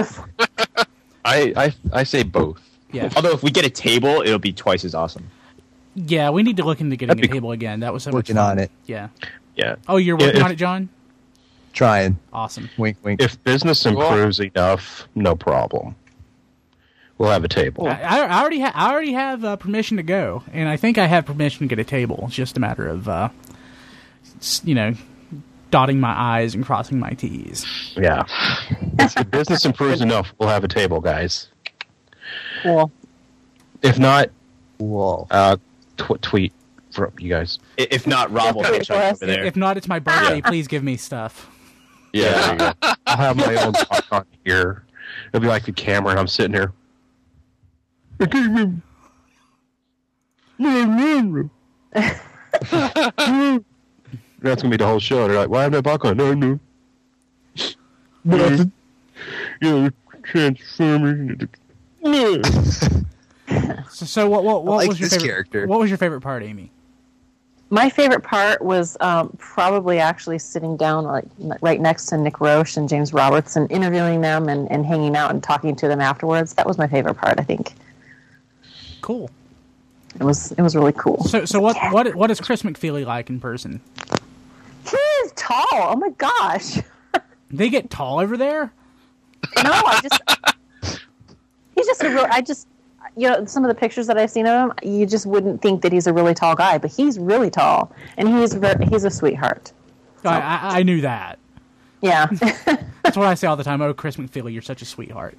I, I I say both. Yeah. Although if we get a table, it'll be twice as awesome. Yeah, we need to look into getting That'd a be table again. That was so Working much fun. on it. Yeah. Yeah. Oh, you're Yeah, working if- on it, John? Trying. Awesome. Wink, wink. If business improves enough, no problem. We'll have a table. I, I already ha- I already have uh, permission to go, and I think I have permission to get a table. It's just a matter of, uh, s- you know, dotting my I's and crossing my T's. Yeah. If business improves enough, we'll have a table, guys. cool. If not, Whoa. uh, tw- tweet from you guys. I- If not, Rob will Wait hitchhike for us. over there. If not, it's my birthday. Please give me stuff. Yeah, there you go. I'll have my own talk on here. It'll be like the camera, and I'm sitting here. That's gonna be the whole show. They're like, "Why have no popcorn?" No, no, nothing. You know, Transformers. So, so what what, what like was your this favorite character. What was your favorite part, Amy? My favorite part was um, probably actually sitting down like right next to Nick Roche and James Roberts and interviewing them and, and hanging out and talking to them afterwards. That was my favorite part. I think Cool. it was it was really cool. So so what what what is Chris McFeely like in person? He is tall. Oh my gosh. They get tall over there? No, I just he's just a real. I just you know some of the pictures that I've seen of him, you just wouldn't think that he's a really tall guy, but he's really tall and he's very, he's a sweetheart. I, I, I knew that. Yeah. That's what I say all the time. Oh, Chris McFeely, you're such a sweetheart.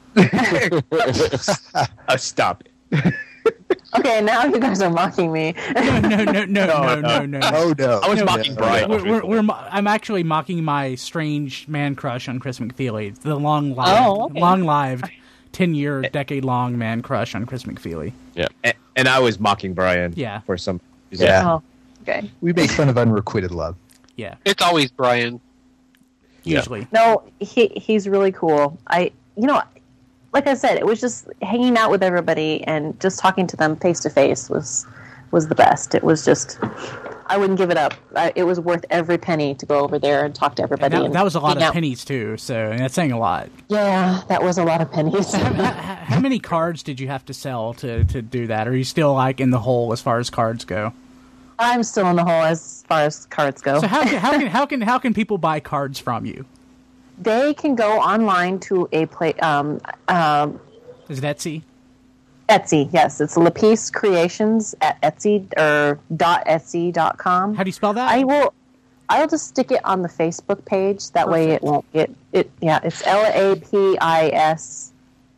Uh, stop it. Okay, now you guys are mocking me. No, no, no, no, no, no, no. Oh no. I was No, mocking no, Brian. We're, we're, we're, mo- I'm actually mocking my strange man crush on Chris McFeely. It's the long lived, Oh, okay. long lived, ten year, decade long man crush on Chris McFeely. And, and I was mocking Brian. Yeah. For some. Yeah. Oh, okay. We make fun of unrequited love. Yeah, It's always Brian. usually. No, he he's really cool. I you know, like I said, it was just hanging out with everybody and just talking to them face to face was was the best. It was just I wouldn't give it up. I, it was worth every penny to go over there and talk to And everybody. that, and that was a lot hang of out. pennies too. So and that's saying a lot. Yeah, that was a lot of pennies. how, how, how many cards did you have to sell to, to do that? Or are you still like in the hole as far as cards go? I'm still in the hole as far as cards go. So how can how can how can how can people buy cards from you? They can go online to a play um, um, Is it Etsy? Etsy. Yes, it's Lapice Creations at Etsy or dot Etsy dot com. How do you spell that? I will. I'll just stick it on the Facebook page. That way, it won't get it. Yeah, it's L A P I S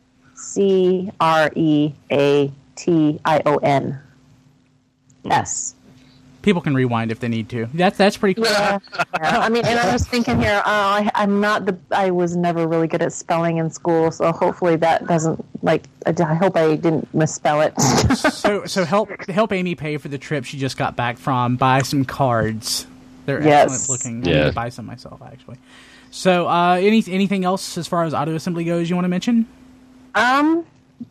C R E A T I O N S. People can rewind if they need to. That's that's pretty cool. Yeah. Yeah. I mean, and I was thinking here, uh, I, I'm not the. I was never really good at spelling in school, so hopefully that doesn't like. I, I hope I didn't misspell it. So so help help Amy pay for the trip she just got back from. Buy some cards. They're Yes. excellent looking. I need Yeah. to buy some myself actually. So uh, any anything else as far as auto assembly goes you want to mention? Um,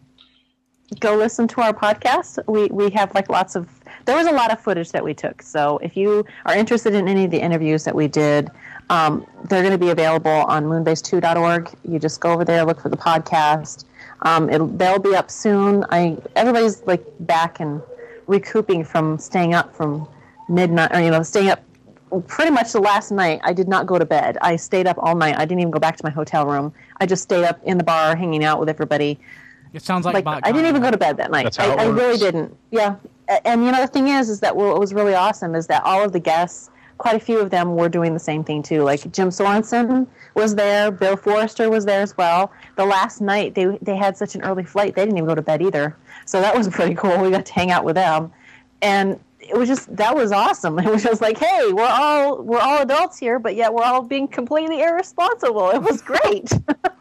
go listen to our podcast. We we have like lots of. There was a lot of footage that we took. So if you are interested in any of the interviews that we did, um, they're going to be available on moonbase two dot org. You just go over there, look for the podcast. Um, it'll they'll be up soon. I everybody's like back and recouping from staying up from midnight, or you know, staying up pretty much the last night, I did not go to bed. I stayed up all night. I didn't even go back to my hotel room. I just stayed up in the bar, hanging out with everybody. It sounds like, like I didn't even go to bed that night. That's how I, it I really works. didn't. Yeah. And you know, the thing is, is that what was really awesome is that all of the guests, quite a few of them were doing the same thing too. Like Jim Sorensen was there, Bill Forrester was there as well. The last night they they had such an early flight, they didn't even go to bed either. So that was pretty cool. We got to hang out with them, and it was just that was awesome. It was just like, hey, we're all we're all adults here, but yet we're all being completely irresponsible. It was great.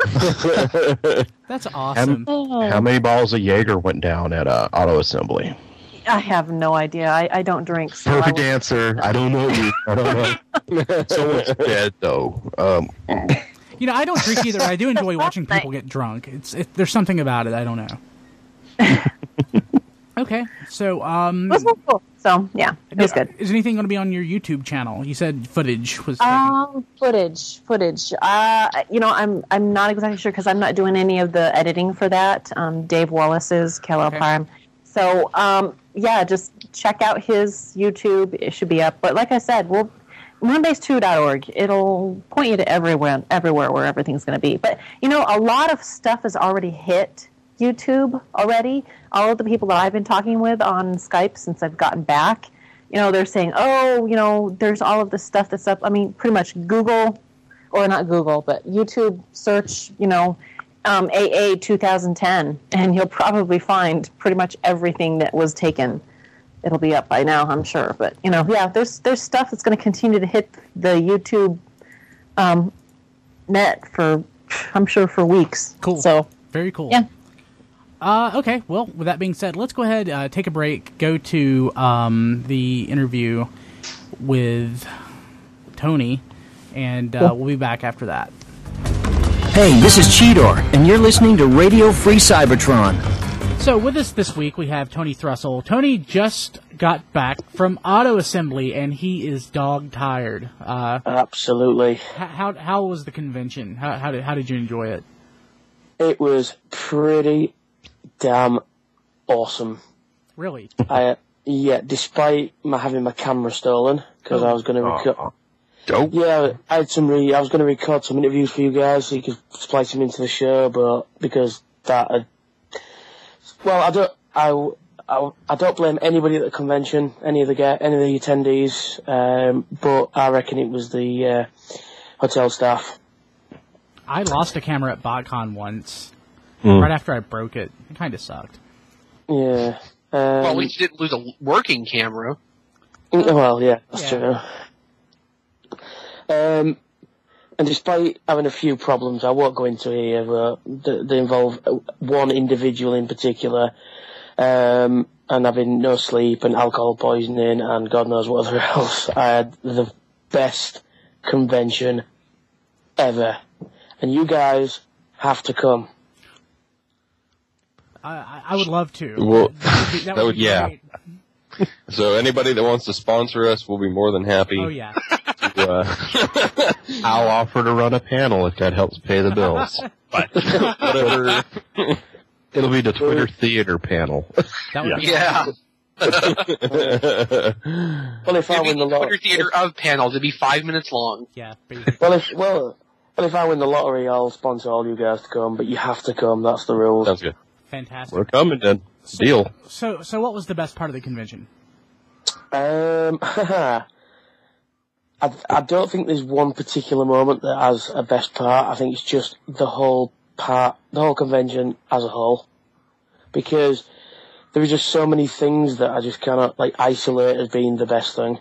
That's awesome. How, how many bottles of Jaeger went down at uh, Auto Assembly? I have no idea. I, I don't drink. So Perfect I will- answer. I don't know you. I don't know. Someone's dead though. Um, You know, I don't drink either. I do enjoy watching people get drunk. It's it, there's something about it. I don't know. Okay, so um, It was really cool. So yeah, it was good. Is anything going to be on your YouTube channel? You said footage was. taken. Um, footage, footage. Uh, you know, I'm I'm not exactly sure because I'm not doing any of the editing for that. Um, Dave Wallace is Kal-El Okay. Prime. So um, yeah, just check out his YouTube. It should be up. But like I said, we'll moonbase two dot org. It'll point you to everywhere, everywhere where everything's going to be. But you know, a lot of stuff has already hit YouTube already. All of the people that I've been talking with on Skype since I've gotten back, you know, they're saying, oh, you know, there's all of this stuff that's up. I mean, pretty much Google, or not Google, but YouTube search, you know, um, A A twenty ten, and you'll probably find pretty much everything that was taken. It'll be up by now, I'm sure. But, you know, yeah, there's there's stuff that's going to continue to hit the YouTube um, net for, I'm sure, for weeks. Cool. So, Very cool. yeah. Uh, okay, well, with that being said, let's go ahead, uh, take a break, go to um, the interview with Tony, and uh, we'll be back after that. Hey, this is Cheetor, and you're listening to Radio Free Cybertron. So with us this week, we have Tony Thrussell. Tony just got back from Auto Assembly, and he is dog-tired. Uh, Absolutely. h- how how was the convention? How, how, did, how did you enjoy it? It was pretty damn awesome. Really? I yeah, despite my having my camera stolen because I was going to record. dope. Yeah, I had some. Re- I was going to record some interviews for you guys so you could splice them into the show, but because that, had, well, I don't. I, I, I don't blame anybody at the convention, any of the get, any of the attendees, um, but I reckon it was the uh, hotel staff. I lost a camera at BotCon once, Mm. right after I broke it. It kind of sucked. Yeah. Um, Well, at least you didn't lose a working camera. Well, yeah, that's Yeah. true. Um, and despite having a few problems, I won't go into here, but they, they involve one individual in particular, um, and having no sleep and alcohol poisoning and God knows whatever else. I had the best convention ever. And you guys have to come. I, I- I would love to. Well, that would be, that that would would- be yeah. great. So anybody that wants to sponsor us will be more than happy. Oh, yeah. To, uh, I'll offer to run a panel if that helps pay the bills. But whatever. It'll be the Twitter theater panel. That would be Yeah. Well, if I It'd be win the the lottery, Twitter theater of panels. It'd be five minutes long. Yeah, basically. well, if well, well, if I win the lottery, I'll sponsor all you guys to come. But you have to come. That's the rules. Sounds good. Fantastic. We're coming then. Deal. So, so what was the best part of the convention? Um, I, I don't think there's one particular moment that has a best part. I think it's just the whole part, the whole convention as a whole, because there are just so many things that I just cannot like isolate as being the best thing.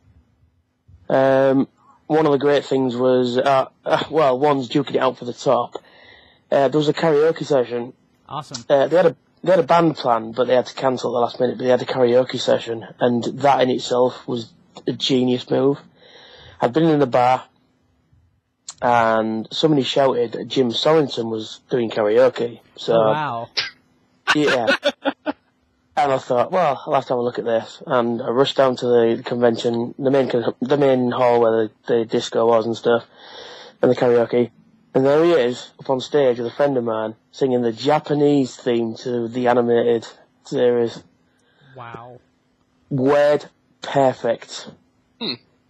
Um, one of the great things was, uh, uh, well, one's duking it out for the top. Uh, there was a karaoke session. Awesome. Uh, they had a they had a band plan, but they had to cancel at the last minute. But they had a karaoke session, and that in itself was a genius move. I'd been in the bar, and somebody shouted that Jim Sorensen was doing karaoke. So Oh, wow. yeah, and I thought, well, I'll have to have a look at this. And I rushed down to the convention, the main con- the main hall where the, the disco was and stuff, and the karaoke. And there he is, up on stage with a friend of mine, singing the Japanese theme to the animated series. Wow. Word perfect. Hmm.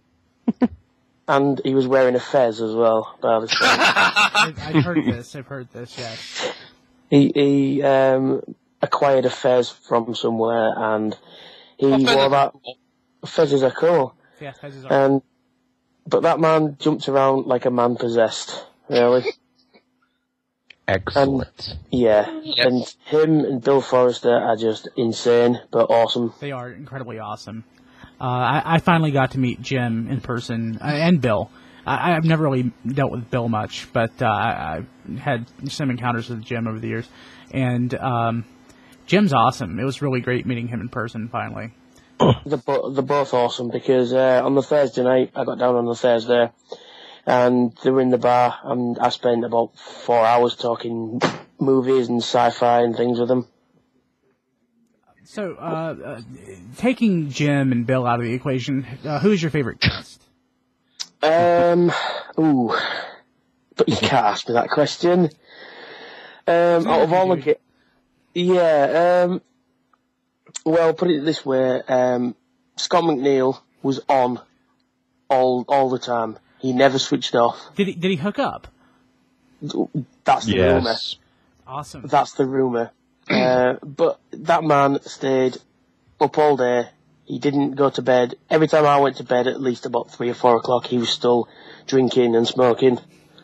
And he was wearing a fez as well, by the sound. I've, I've heard this. I've heard this. Yes. He he um, acquired a fez from somewhere, and he Well, wore that. Fezzes are cool. Yeah, fezzes are. And but that man jumped around like a man possessed. Really. Excellent. And, yeah, Yes. and him and Bill Forrester are just insane, but awesome. They are incredibly awesome. Uh, I, I finally got to meet Jim in person, uh, and Bill. I, I've never really dealt with Bill much, but uh, I, I've had some encounters with Jim over the years. And um, Jim's awesome. It was really great meeting him in person, finally. They're, bo- they're both awesome, because uh, on the Thursday night, I got down on the Thursday, and they were in the bar, and I spent about four hours talking movies and sci-fi and things with them. So, uh, uh, taking Jim and Bill out of the equation, uh, who's your favorite guest? Um, ooh, but you can't ask me that question. Um, out of all the, ge- yeah, um, well, put it this way, um, Scott McNeil was on all all the time. He never switched off. Did he, did he hook up? That's the Yes. rumour. Awesome. That's the rumour. Uh, but that man stayed up all day. He didn't go to bed. Every time I went to bed, at least about three or four o'clock, he was still drinking and smoking.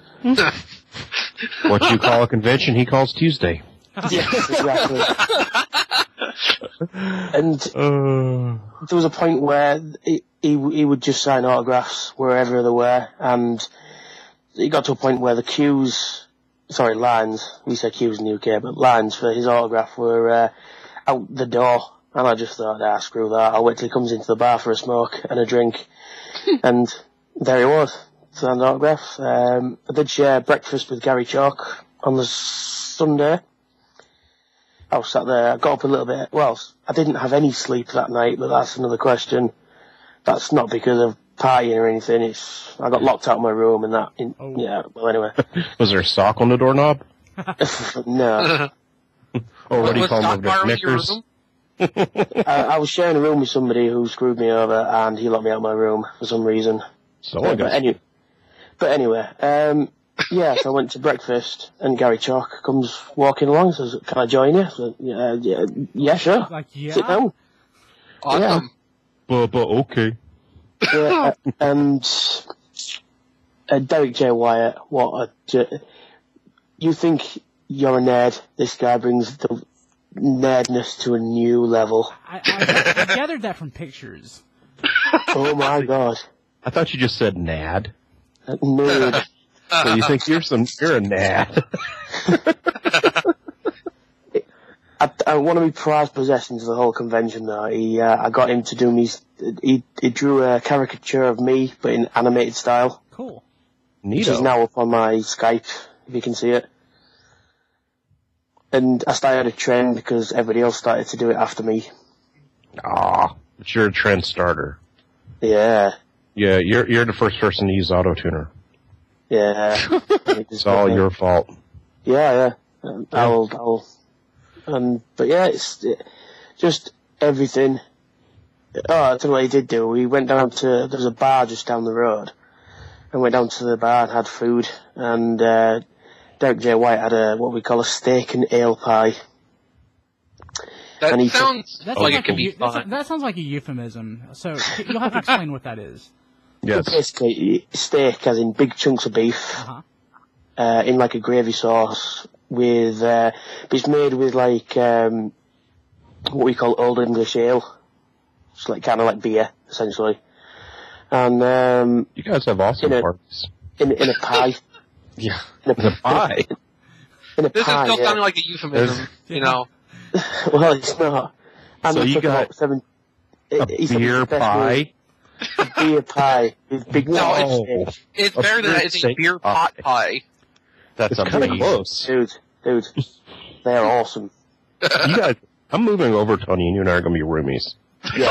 What you call a convention, he calls Tuesday. Yes, exactly. And Uh, there was a point where he, he he would just sign autographs wherever they were, and it got to a point where the queues, sorry, lines, we say queues in the U K, but lines for his autograph were uh, out the door, and I just thought, ah, screw that, I'll wait till he comes into the bar for a smoke and a drink, and there he was, signed autographs. Um, I did share breakfast with Gary Chalk on the Sunday. I was sat there, I got up a little bit, well, I didn't have any sleep that night, but that's another question. That's not because of partying or anything, it's, I got locked out of my room and that, in, Oh. yeah, well anyway. was there a sock on the doorknob? No. Or what do you Was call Doc them? borrowing your Knickers? room? I, I was sharing a room with somebody who screwed me over and he locked me out of my room for some reason. Someone but, got anyway, but anyway, um, yeah, so I went to breakfast and Gary Chalk comes walking along and says, can I join you? So, yeah, yeah, yeah, sure. Like, yeah. Sit down. Awesome. But, but okay. Yeah, uh, and uh, Derek J. Wyatt, what a... J- you think you're a nerd, this guy brings the nerdness to a new level. I, I, I gathered that from pictures. Oh my god. I thought you just said nad. Uh, Nerd. So you think you're some, you're a nad. I, I, one of my prized possessions of the whole convention though, he, uh, I got him to do me, he, he drew a caricature of me, but in animated style, Cool. which is Neato. now up on my Skype, if you can see it. And I started a trend because everybody else started to do it after me. Aw, but you're a trend starter. Yeah, Yeah, you're you're the first person to use AutoTuner. yeah. It's all your fault. Yeah, yeah. Um, I'll, I'll, um, but yeah, it's it, just everything. Oh, I tell you what he did do. We went down to, there was a bar just down the road, and went down to the bar and had food, and, uh, Derek J. White had a, what we call a steak and ale pie. That And he- sounds That sounds, like it like could a, be eu- that's- fun. that sounds like a euphemism. So you'll have to explain what that is. Yes. Basically, steak as in big chunks of beef, Uh-huh. uh, in like a gravy sauce with, uh, but it's made with like, um, what we call Old English ale. It's like, kind of like beer, essentially. And, um, You guys have awesome In a- parties. in, in a pie. Yeah. In a, The pie. In a This is pie, still yeah. sounding like a euphemism, you know. Well, it's not. And So it you took got about seven, A he said beer it's the best pie. way- A beer pie with big No, chunks of Oh, steak. It's A better than beer that. It's a steak beer pot pie. that's It's kind of amazing. close. Dude, dude, they're awesome. You guys, I'm moving over, Tony, and you and I are gonna be roomies. Yeah.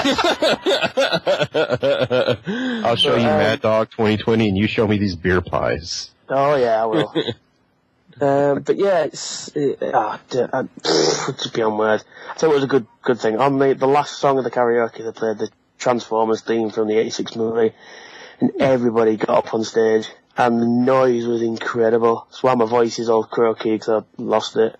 I'll show you Um, Mad Dog twenty twenty, and you show me these beer pies. Oh yeah, I will. um, but yeah, it's it, ah, d- uh, pff, just beyond word. I thought it was a good good thing. On the the last song of the karaoke, they played the Transformers theme from the eighty-six movie, and everybody got up on stage, and the noise was incredible. That's why my voice is all croaky, because I lost it.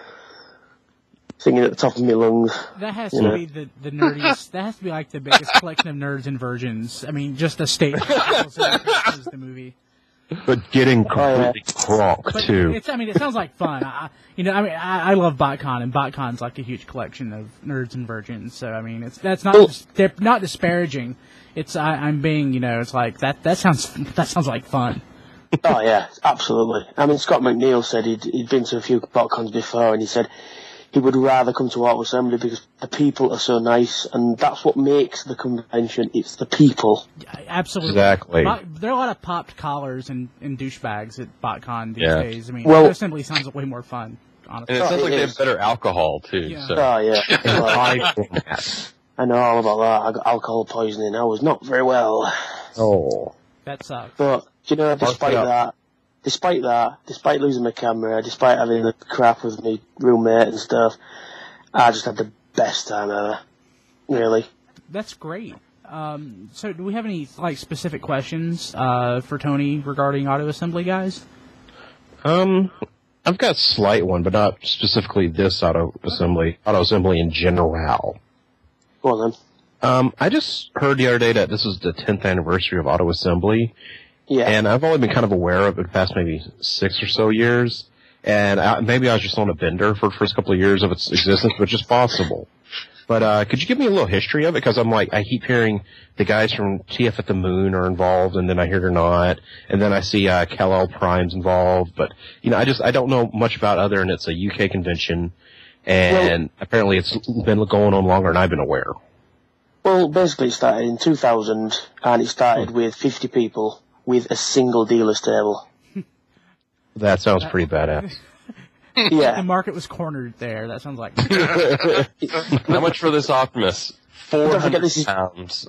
Singing at the top of my lungs. That has you to know. be the, the nerdiest. That has to be like the biggest collection of nerds and virgins. I mean, just a stage is the movie. But getting completely crunk But too. It's, I mean, it sounds like fun. I, you know, I mean, I, I love BotCon, and BotCon's like a huge collection of nerds and virgins. So, I mean, it's that's not dis- they're not disparaging. It's I, I'm being, you know, it's like that. That sounds that sounds like fun. Oh yeah, absolutely. I mean, Scott McNeil said he'd, he'd been to a few BotCons before, and he said he would rather come to Auto Assembly because the people are so nice, and that's what makes the convention. It's the people. Absolutely. Exactly. Bot, there are a lot of popped collars and, and douchebags at BotCon these Yeah. days. I mean, Well- Auto Assembly sounds way more fun, honestly. And it sounds it like they is. have better alcohol too. Yeah. So. Oh yeah. Well, High format. I know all about that. I got alcohol poisoning. I was not very well. Oh. That sucks. But, you know, despite yeah. that, despite that, despite losing my camera, despite having the crap with my roommate and stuff, I just had the best time ever. Really. That's great. Um, so, do we have any like specific questions uh, for Tony regarding Auto Assembly, guys? Um, I've got a slight one, but not specifically this auto assembly. Auto assembly in general. Go on then. Um, I just heard the other day that this was the tenth anniversary of auto assembly, Yeah. and I've only been kind of aware of it the past maybe six or so years. And I, maybe I was just on a bender for the first couple of years of its existence, which is possible. But uh, could you give me a little history of it? Because I'm like, I keep hearing the guys from T F at the Moon are involved, and then I hear they're not, and then I see uh, Kal-El Prime's involved. But you know, I just I don't know much about other than it's a U K convention, and well, apparently it's been going on longer than I've been aware. Well, basically it started in two thousand, and it started with fifty people with a single dealer's table. That sounds pretty badass. Yeah. The market was cornered there. That sounds like. How much for this Optimus? Four Don't forget hundred this is- pounds.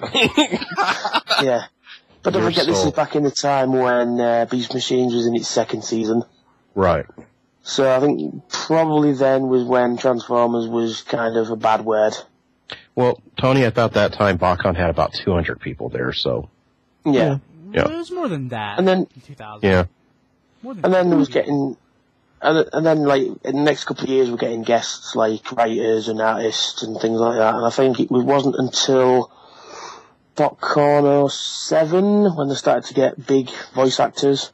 Yeah. But don't Your forget, this soul. is back in the time when uh, Beast Machines was in its second season. Right. So I think probably then was when Transformers was kind of a bad word. Well, Tony, I thought that time BotCon had about two hundred people there, so. Yeah. Yeah. It was more than that. And then- in two thousand. Yeah. More than And then there was thirty. getting, and, and then like in the next couple of years we're getting guests like writers and artists and things like that. And I think it wasn't until BotCon oh seven when they started to get big voice actors,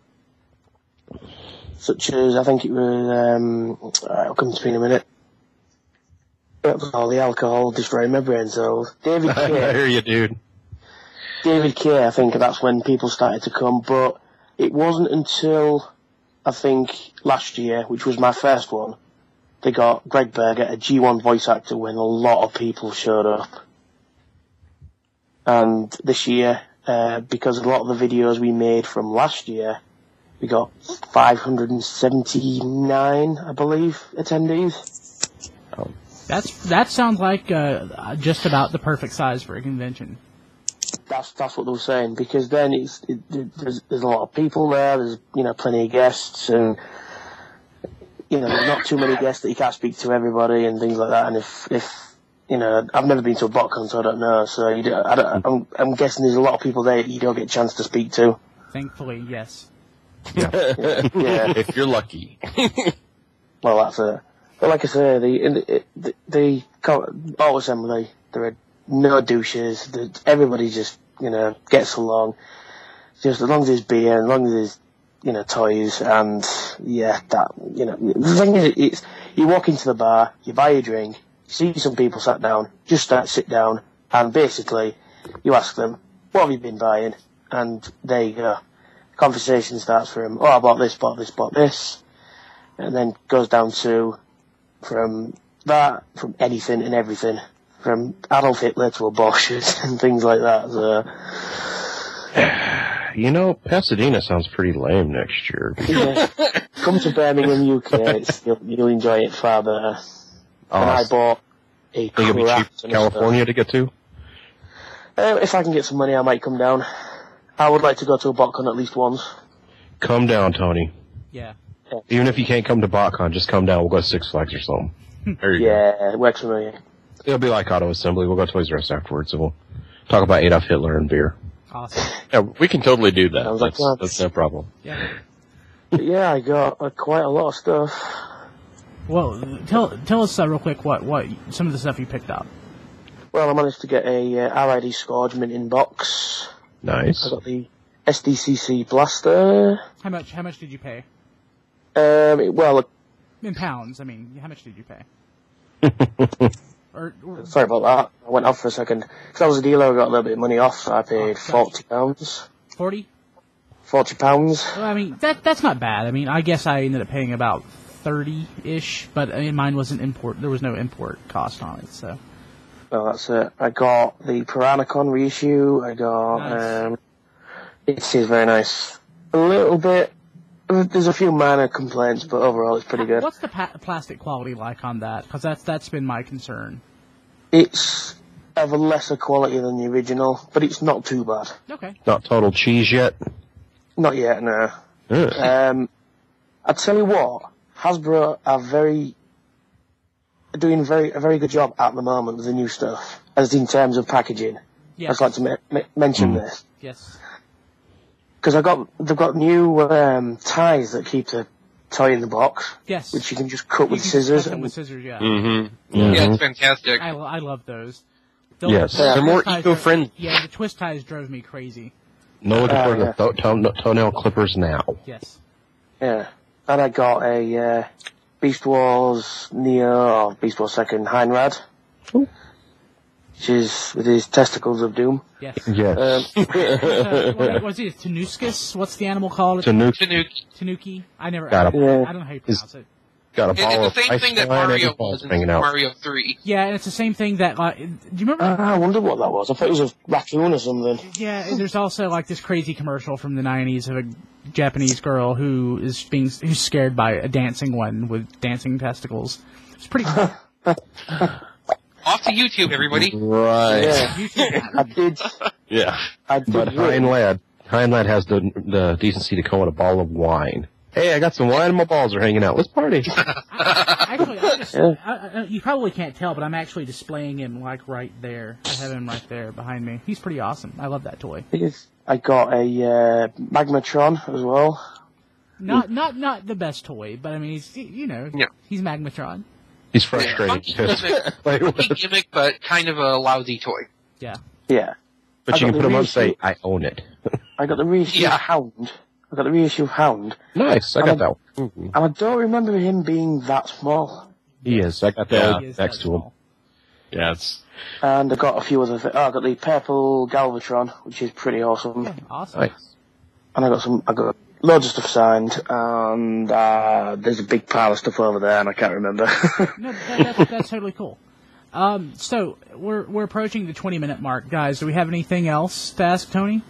such as I think it was. Um, alright, I'll come to me in a minute. That was all the alcohol destroying my brain cells. David I Kay. hear you, dude. David Kay, I think that's when people started to come, but it wasn't until, I think, last year, which was my first one, they got Greg Berger, a G one voice actor, when a lot of people showed up. And this year, uh, because a lot of the videos we made from last year, we got five hundred seventy-nine, I believe, attendees. That's that sounds like uh, just about the perfect size for a convention. That's that's what they were saying, because then it's it, it, there's there's a lot of people there. There's you know plenty of guests, and you know there's not too many guests that you can't speak to everybody and things like that. And if if you know I've never been to a BotCon, so I don't know. So you do, I don't, I'm I'm guessing there's a lot of people there that you don't get a chance to speak to. Thankfully, yes. Yeah. If you're lucky. Well, that's it. But like I say, the the, the Auto Assembly, there are no douches. The, everybody just you know gets along. Just as long as there's beer, as long as there's you know toys, and yeah, that you know the thing is, it's you walk into the bar, you buy a drink, you see some people sat down, just start sit down, and basically you ask them, "What have you been buying?" And there you go. Conversation starts from, "Oh, I bought this, bought this, bought this," and then goes down to from that, from anything and everything, from Adolf Hitler to abortions and things like that. So, You know, Pasadena sounds pretty lame next year. yeah. Come to Birmingham, U K, it's, you'll, you'll enjoy it far better. And I bought a Think it'd be crap cheap ton in of California to get to? stuff. Uh, if I can get some money, I might come down. I would like to go to a BotCon at least once. Come down, Tony. Yeah. Even if you can't come to BotCon, just come down. We'll go to Six Flags or something. There you Yeah, it works for me. It'll be like Auto Assembly. We'll go to Toys R Us afterwards, and we'll talk about Adolf Hitler and beer. Awesome. Yeah, we can totally do that. I was like, That's, well, that's no problem. Yeah. But yeah, I got uh, quite a lot of stuff. Well, tell tell us uh, real quick what, what some of the stuff you picked up. Well, I managed to get a uh, R I D Scourge mint in box. Nice. I got the S D C C Blaster. How much? How much did you pay? Um, it- well, In pounds. I mean, how much did you pay? or, or sorry about that. I went off for a second. Because I was a dealer, I got a little bit of money off. I paid Oh, forty pounds. forty? Forty pounds. Well, I mean, that that's not bad. I mean, I guess I ended up paying about thirty-ish, but I mean, mine wasn't import. There was no import cost on it, so. Well, that's it. I got the Piranacon reissue. I got. Nice. Um, it is very nice. A little bit. There's a few minor complaints, but overall it's pretty good. What's the pa- plastic quality like on that? Because that's that's been my concern. It's of a lesser quality than the original, but it's not too bad. Okay. Not total cheese yet. Not yet, no. Ugh. Um, I tell you what, Hasbro are very doing very a very good job at the moment with the new stuff, as in terms of packaging. Yes. I'd like to me- me- mention Mm. this Yes. because I got they've got new um, ties that keep the toy in the box, Yes. which you can just cut You with can scissors. cut them And with scissors, yeah. Mm-hmm. Mhm. Yeah, it's fantastic. I, I love those. Yes. the They're twist more ties eco-friendly. drove- Yeah, the twist ties drove me crazy. No looking Uh, for the yeah. toe- toe- toenail clippers now. Yes. yeah, and I got a uh, Beast Wars Neo or Beast Wars Second Heinrad, Ooh. which is with his testicles of doom. Yes. Yes. Um, uh, what, what's it? Tanuscus? What's the animal called? Tanuki Tanuki. Tanuki? I never. Got I, a- Yeah. I don't know how you Is- pronounce it. got a It- ball It's the of same ice thing that wine and Mario his balls was in hanging out. Mario three. Yeah, and it's the same thing that. Like, do you remember? ah, I wonder what that was. I thought it was a raccoon or something. Yeah, and there's also like this crazy commercial from the nineties of a Japanese girl who is being who's scared by a dancing one with dancing testicles. It's pretty cool. Off to YouTube, everybody. Right. Yeah, YouTube. I did. Yeah. I did. But win. Heinlad, Heinlad has the the decency to come with a ball of wine. Hey, I got some wine and my balls are hanging out. Let's party. Actually, I just, Yeah. I, I, you probably can't tell, but I'm actually displaying him like right there. I have him right there behind me. He's pretty awesome. I love that toy. Yes. I got a uh, Magmatron as well. Not not not the best toy, but I mean, he's you know, Yeah. he's Magmatron. He's frustrated. Funky because- gimmick, Play with funky it. gimmick, but kind of a lousy toy. Yeah. Yeah. But I you got can put the him on and say, reissue. I own it. I got the reissue Yeah. of Hound. I got the reissue of Hound. Nice, I got that one. And I don't remember him being that small. He is. I got Yeah. that He is next that to him. small. Yeah, it's And I got a few other things. Oh, I got the purple Galvatron, which is pretty awesome. Yeah, awesome. Nice. And I got some, I got loads of stuff signed, and uh, there's a big pile of stuff over there, and I can't remember. No, that, that's, that's totally cool. Um, so we're we're approaching the twenty minute mark, guys. Do we have anything else to ask Tony?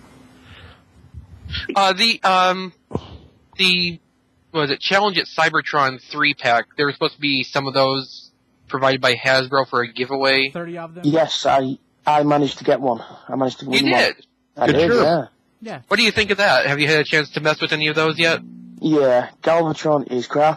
Uh, the um, the what was it Challenge at Cybertron three pack? There were supposed to be some of those provided by Hasbro for a giveaway. Thirty of them. Yes, I I managed to get one. I managed to You win did. one. I Good did, job. yeah. Yeah. What do you think of that? Have you had a chance to mess with any of those yet? Yeah, Galvatron is crap.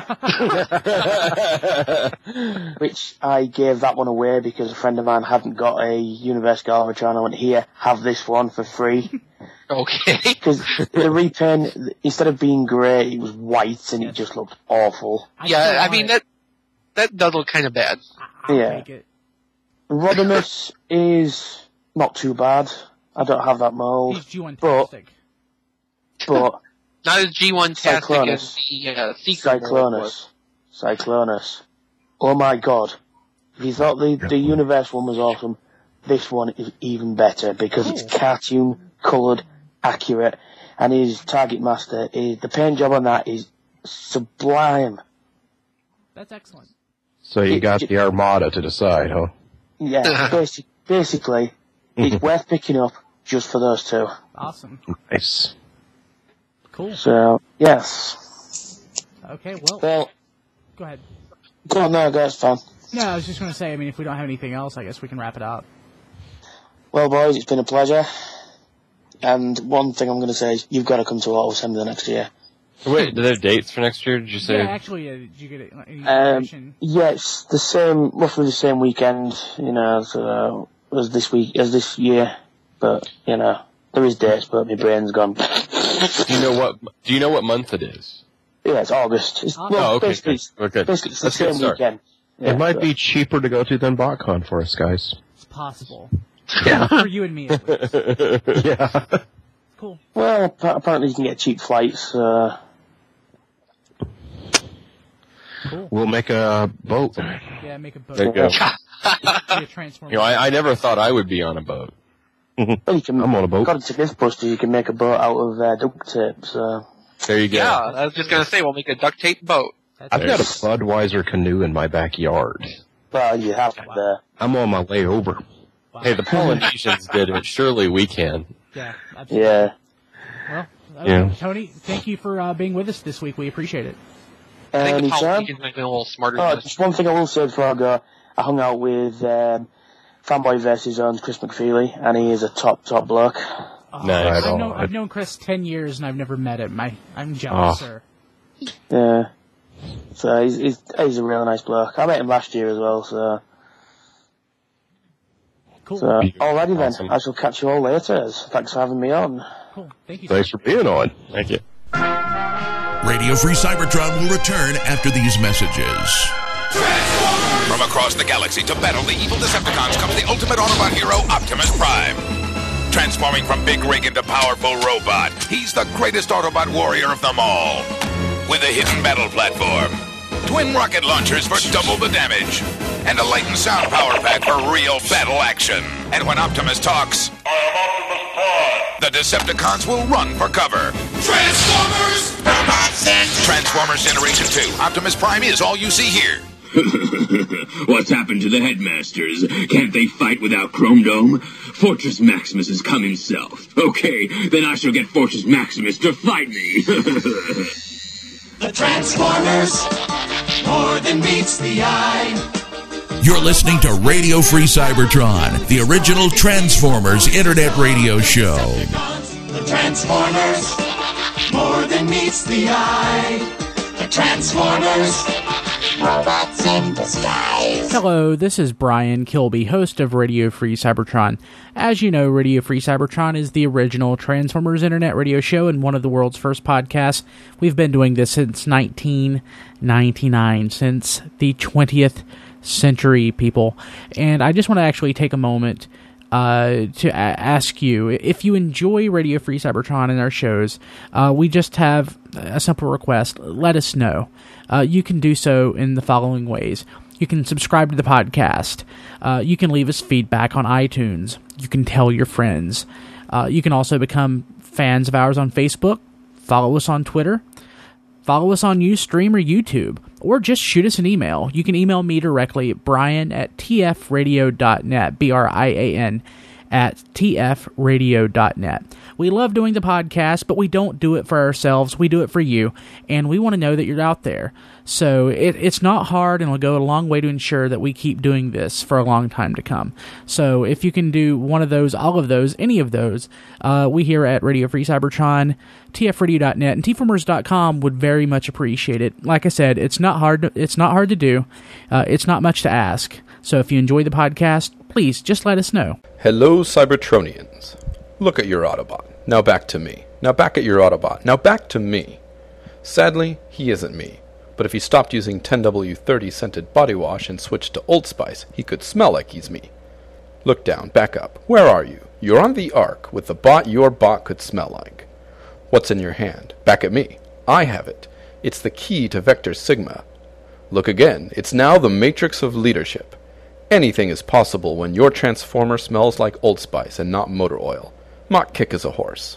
Which I gave that one away because a friend of mine hadn't got a Universe Galvatron. I went, here, have this one for free. Okay. Because the repaint, instead of being grey, it was white and it just looked awful. I yeah, still I want mean it. that that does look kind of bad. I'll yeah. take it. Rodimus is not too bad. I don't have that mold. He's G one But, tastic. but Not as G one tastic as Cyclonus. the uh, Secret World was. Cyclonus. Cyclonus. Oh my god. If you thought the, the Universe one was awesome, this one is even better because it's cartoon, coloured, accurate, and his Target Master, is, the paint job on that is sublime. That's excellent. So you It- got it- the Armada to decide, huh? Yeah, basic, basically, it's worth picking up just for those two. Awesome. Nice. Cool. So, yes. Okay. Well, Well, go ahead. go on now, guys, fine. No, I was just going to say. I mean, if we don't have anything else, I guess we can wrap it up. Well, boys, it's been a pleasure. And one thing I'm going to say is, you've got to come to Auto Assembly next year. wait. Do they have dates for next year? Did you say? Yeah, actually, uh, did you get any Um, information? yeah, it's the same, roughly the same weekend, you know, as, uh, as this week, as this year. But, you know, There is dates, but my brain's gone. Do you know what? Do you know what month it is? Yeah, it's August. It's, well, oh, okay. basically, Good. We're good. basically it's the Let's get same started. weekend. Yeah, It might so. be cheaper to go to than BotCon for us, guys. It's possible. Yeah. For you and me, at least. Yeah. Cool. Well, appa- apparently you can get cheap flights. Uh, Cool. We'll make a boat. Yeah, make a boat. There you go. Be a transformer. You know, I, I never thought I would be on a boat. well, you can, I'm on a boat. according to Mythbusters, you can make a boat out of uh, duct tape. So. There you go. Yeah, I was just gonna say we'll make a duct tape boat. That's I've got a Budweiser canoe in my backyard. Well, you have uh, there. I'm on my way over. wow. Hey, the Polynesians did it. Surely we can. Yeah, absolutely. Yeah. Well, okay, Yeah. Tony, thank you for uh, being with us this week. We appreciate it. I think the Anytime. Polynesians might be a little smarter Oh, than us. just one thing I will say before I go. I hung out with um, Fanboy versus Zone's Chris McFeely, and he is a top, top bloke. Oh, Nice. I've, known, I've known Chris ten years and I've never met him. I, I'm Oh. jealous, sir. Yeah. So he's, he's he's a really nice bloke. I met him last year as well, so... Cool. so alrighty then. Awesome. I shall catch you all later. Thanks for having me on. Cool. Thank you. Thanks for being on. Thank you. Radio Free Cybertron will return after these messages. From across the galaxy to battle the evil Decepticons comes the ultimate Autobot hero, Optimus Prime. Transforming from big rig into powerful robot, he's the greatest Autobot warrior of them all. With a hidden battle platform, twin rocket launchers for double the damage, and a light and sound power pack for real battle action. And when Optimus talks, I am Optimus Prime, the Decepticons will run for cover. Transformers! Transformers Generation two. Optimus Prime is all you see here. What's happened to the headmasters? Can't they fight without Chrome Dome? Fortress Maximus has come himself. Okay, then I shall get Fortress Maximus to fight me. The Transformers, more than meets the eye. You're listening to Radio Free Cybertron, the original Transformers internet radio show. The Transformers, more than meets the eye. The Transformers, robots in disguise. Hello, this is Brian Kilby, host of Radio Free Cybertron. As you know, Radio Free Cybertron is the original Transformers internet radio show and one of the world's first podcasts. We've been doing this since nineteen ninety-nine, since the twentieth century, people. And I just want to actually take a moment uh, to a- ask you, if you enjoy Radio Free Cybertron and our shows, uh, we just have a simple request. Let us know. Uh, you can do so in the following ways. You can subscribe to the podcast. Uh, you can leave us feedback on iTunes. You can tell your friends. Uh, you can also become fans of ours on Facebook. Follow us on Twitter. Follow us on Ustream or YouTube. Or just shoot us an email. You can email me directly at brian at t f radio dot net. B R I A N at t f radio dot net. We love doing the podcast, but we don't do it for ourselves. We do it for you, and we want to know that you're out there. So it, it's not hard, and it'll go a long way to ensure that we keep doing this for a long time to come. So if you can do one of those, all of those, any of those, uh, we here at Radio Free Cybertron, t f radio dot net, and t formers dot com would very much appreciate it. Like I said, it's not hard to, it's not hard to do. Uh, it's not much to ask. So if you enjoy the podcast, please just let us know. Hello, Cybertronians. Look at your Autobot. Now back to me. Now back at your Autobot. Now back to me. Sadly, he isn't me. But if he stopped using ten W thirty scented body wash and switched to Old Spice, he could smell like he's me. Look down, back up. Where are you? You're on the Ark with the bot your bot could smell like. What's in your hand? Back at me. I have it. It's the key to Vector Sigma. Look again. It's now the matrix of leadership. Anything is possible when your Transformer smells like Old Spice and not motor oil. Mach kick is a horse.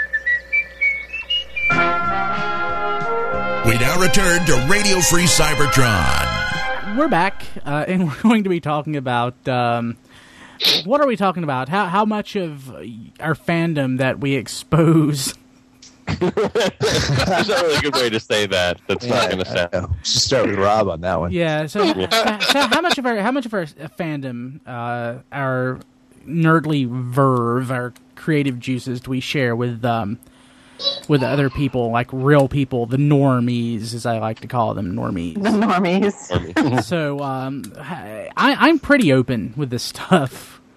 We now return to Radio Free Cybertron. We're back, uh, and we're going to be talking about, um, what are we talking about? How how much of our fandom that we expose? There's not really a good way to say that. That's Yeah, not going to sound. Should start with Rob on that one. Yeah. So, so how much of our how much of our fandom, uh, our nerdly verve, our creative juices, do we share with um with other people, like real people, the normies, as I like to call them, normies. The normies. So um, I, I'm pretty open with this stuff.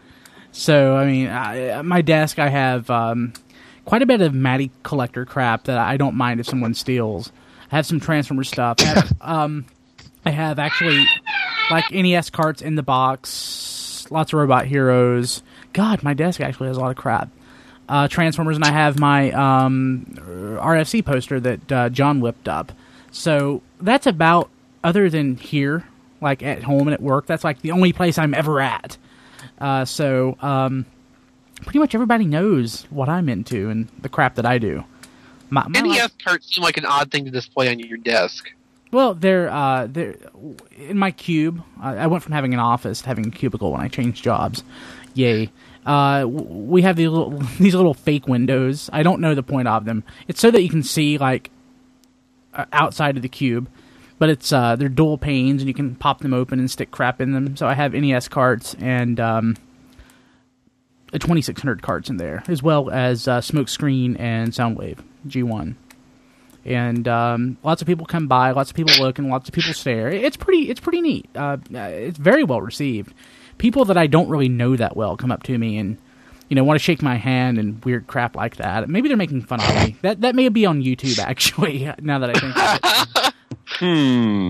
So, I mean, I, at my desk I have um, quite a bit of Matty collector crap that I don't mind if someone steals. I have some Transformer stuff. I have, um, I have actually, like, N E S carts in the box, lots of Robot Heroes. God, my desk actually has a lot of crap. Uh, Transformers, and I have my um, R F C poster that uh, John whipped up. So that's about, other than here, like at home and at work, that's like the only place I'm ever at. Uh, so um, pretty much everybody knows what I'm into and the crap that I do. My, my N E S life- carts seem like an odd thing to display on your desk. Well, they're, uh, they're in my cube. Uh, I went from having an office to having a cubicle when I changed jobs. Yay. Uh, we have these little, these little fake windows. I don't know the point of them. It's so that you can see, like, uh, outside of the cube. But it's uh, they're dual panes, and you can pop them open and stick crap in them. So I have N E S carts and um, a twenty-six hundred carts in there, as well as uh, Smokescreen and Soundwave G one. And um, lots of people come by, lots of people look, and lots of people stare. It's pretty, it's pretty neat. Uh, it's very well received. People that I don't really know that well come up to me and, you know, want to shake my hand and weird crap like that. Maybe they're making fun of me. That that may be on YouTube, actually, now that I think of it. Hmm.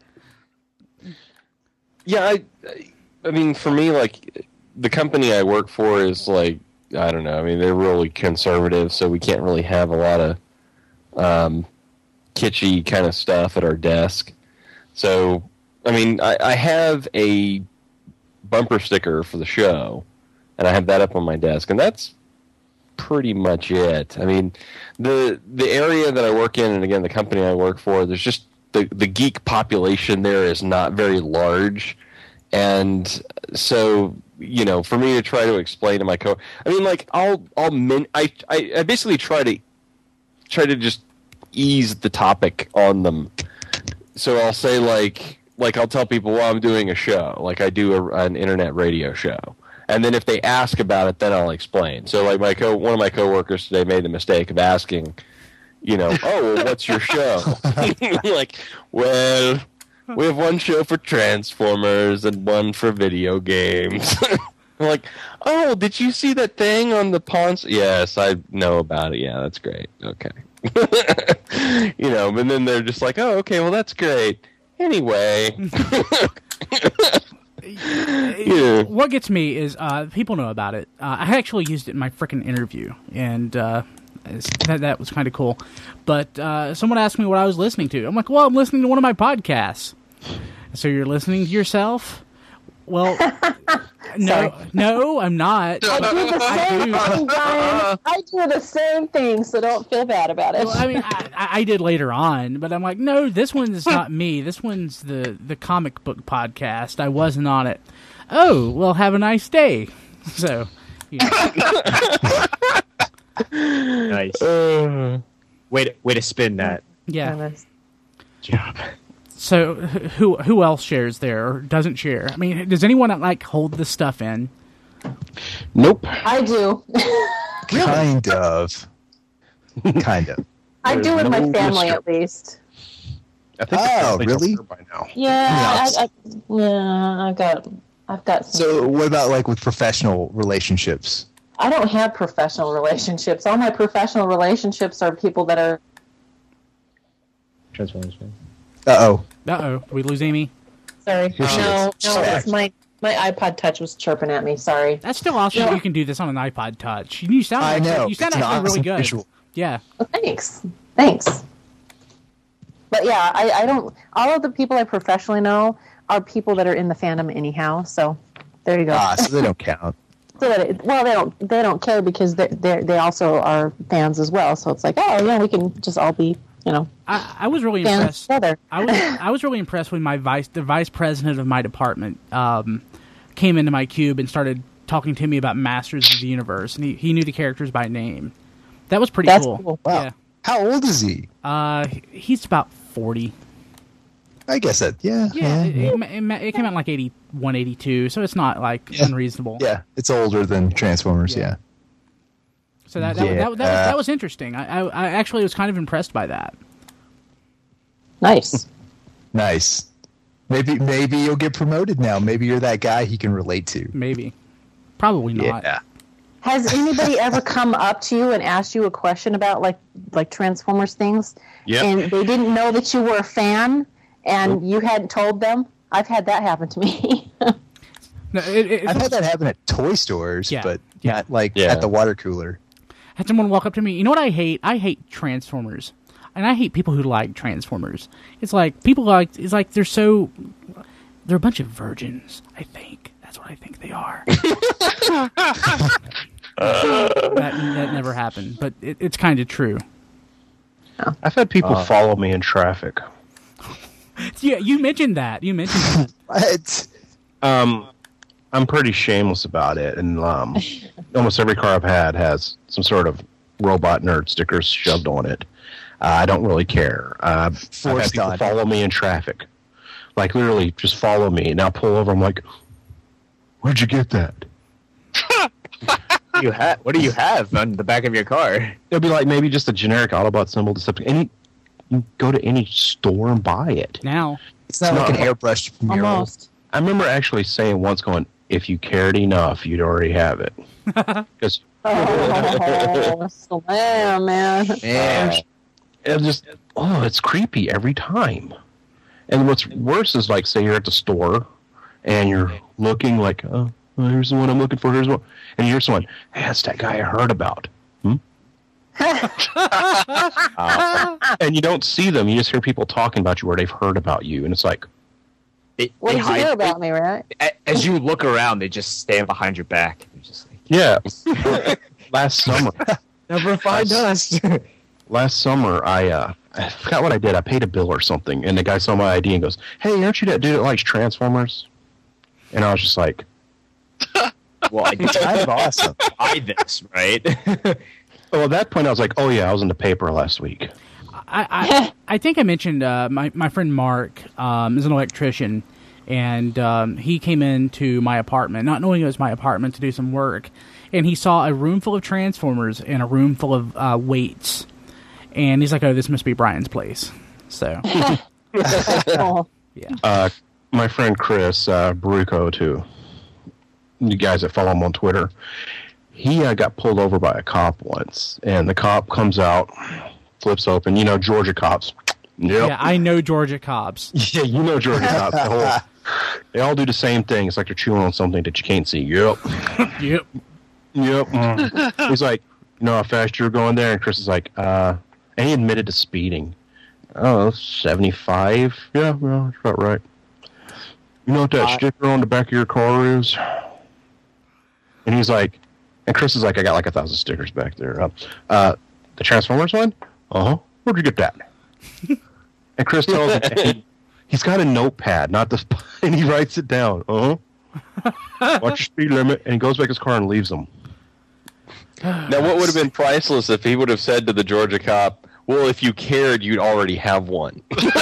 Yeah, I, I mean, for me, like, the company I work for is, like, I don't know, I mean, they're really conservative, so we can't really have a lot of um, kitschy kind of stuff at our desk. So, I mean, I, I have a bumper sticker for the show, and I have that up on my desk, and that's pretty much it. I mean, the the area that I work in, and again, the company I work for, there's just the the geek population there is not very large, and so, you know, for me to try to explain to my co, I mean, like, I'll I'll min, I, I I basically try to try to just ease the topic on them. So I'll say, like like I'll tell people, well, I'm doing a show, like I do a, an internet radio show. And then if they ask about it, then I'll explain. So, like, my co one of my coworkers today made the mistake of asking, you know, oh, well, what's your show? I'm like, well, we have one show for Transformers and one for video games. I'm like, oh, did you see that thing on the pawns? Yes, I know about it. Yeah, that's great. Okay. You know, and then they're just like, oh, okay, well, that's great. Anyway. Yeah. What gets me is uh, people know about it. Uh, I actually used it in my frickin' interview, and uh, that, that was kind of cool. But uh, someone asked me what I was listening to. I'm like, well, I'm listening to one of my podcasts. So you're listening to yourself? Well, no, no, I'm not. I do the same I do. thing, Brian. I do the same thing, so don't feel bad about it. Well, I mean, I, I did later on, but I'm like, no, this one's not me. This one's the, the comic book podcast. I wasn't on it. Oh, well, have a nice day. So, you know. Nice. Uh, way to, way to spin that. Yeah. Job. So, who who else shares there or doesn't share? I mean, does anyone, like, hold the stuff in? Nope. I do. Kind of. Kind of. I do with my family, at least. I think oh, really? By now. Yeah, I, I, yeah, I've got, I've got. Some. So, what about, like, with professional relationships? I don't have professional relationships. All my professional relationships are people that are. Transformers. Uh-oh. Uh-oh. Did we lose Amy? Sorry. Here she No, is. no, it's my, my iPod Touch was chirping at me. Sorry. That's still awesome. No. You can do this on an iPod Touch. You sound I know. You sound It's an actually really awesome good. visual. Yeah. Well, thanks. Thanks. But yeah, I, I don't. All of the people I professionally know are people that are in the fandom anyhow. So there you go. Ah, so they don't count. So that it, well, they don't. They don't care because they they they also are fans as well. So it's like, oh yeah, we can just all be, you know. I, I was really fans impressed. together. I was I was really impressed when my vice the vice president of my department um, came into my cube and started talking to me about Masters of the Universe, and he, he knew the characters by name. That was pretty That's cool. cool. Wow. Yeah. How old is he? Uh, he's about forty. I guess that, yeah. Yeah, Yeah, it, yeah. it, it, it came out in like eighty-one, eighty-two, so it's not like Yeah. unreasonable. Yeah, it's older than Transformers, Yeah. yeah. So that that, Yeah. that, that, was, that was interesting. I, I I actually was kind of impressed by that. Nice. Nice. Maybe maybe you'll get promoted now. Maybe you're that guy he can relate to. Maybe. Probably not. Yeah. Has anybody ever come up to you and asked you a question about like like Transformers things? Yep. And they didn't know that you were a fan, and you hadn't told them? I've had that happen to me. No, it, it, I've had that happen at toy stores, Yeah. but Yeah. not like Yeah. at the water cooler. Had someone walk up to me. You know what I hate? I hate Transformers, and I hate people who like Transformers. It's like people like it's like they're so they're a bunch of virgins. I think that's what I think they are. that, that never happened, but it, it's kind of true. I've had people Uh. follow me in traffic. Yeah, you mentioned that. You mentioned that. What? Um, I'm pretty shameless about it, and um, almost every car I've had has some sort of robot nerd stickers shoved on it. Uh, I don't really care. Uh, I've had Forced people on. follow me in traffic, like literally just follow me. Now pull over. I'm like, where'd you get that? You ha- what do you have on the back of your car? It'll be like maybe just a generic Autobot symbol. Decepticon. Any, you go to any store and buy it. Now It's not No. like an airbrushed mural. Almost. I remember actually saying once, going, if you cared enough, you'd already have it. Because Oh, slam, man. Man. it just, oh, it's creepy every time. And what's worse is, like, say you're at the store and you're looking like, oh, well, here's the one I'm looking for, here's one. And you hear someone, hey, that's that guy I heard about. Hmm? uh, and you don't see them. You just hear people talking about you or they've heard about you. And it's like, They, What they did you hide- hear about me, right? a- As you look around, they just stand behind your back. They're just like, yeah. Last summer. never find us. Last summer, I uh, I forgot what I did. I paid a bill or something, and the guy saw my I D and goes, "Hey, aren't you that dude that likes Transformers?" And I was just like, Well, I It's kind of awesome. buy this, right? "Oh, at that point, I was like, oh yeah, I was in the paper last week." I, I, I think I mentioned uh, my my friend Mark um, is an electrician, and um, he came into my apartment, not knowing it was my apartment, to do some work, and he saw a room full of Transformers and a room full of uh, weights, and he's like, "Oh, this must be Brian's place." So, Oh. yeah, Uh, my friend Chris uh, Baruco, too, you guys that follow him on Twitter, he uh, got pulled over by a cop once, and the cop comes out, flips open, you know, Georgia cops. Yep. yeah, I know Georgia cops. Yeah, you know Georgia cops. The whole, they all do the same thing. It's like they're chewing on something that you can't see. Yep. Yep. Yep. Mm. He's like, you know how fast you're going there? And Chris is like, uh, and he admitted to speeding. Oh, seventy-five? Yeah, well, that's about right. You know what that Uh, sticker on the back of your car is? And he's like, and Chris is like, I got like a thousand stickers back there. Uh, uh, the Transformers one? Uh-huh. Where'd you get that? And Chris tells him, he, he's got a notepad, not the, and he writes it down. Uh-huh. Watch your speed limit, and he goes back to his car and leaves them. Now, what would have been priceless if he would have said to the Georgia cop, well, if you cared, you'd already have one.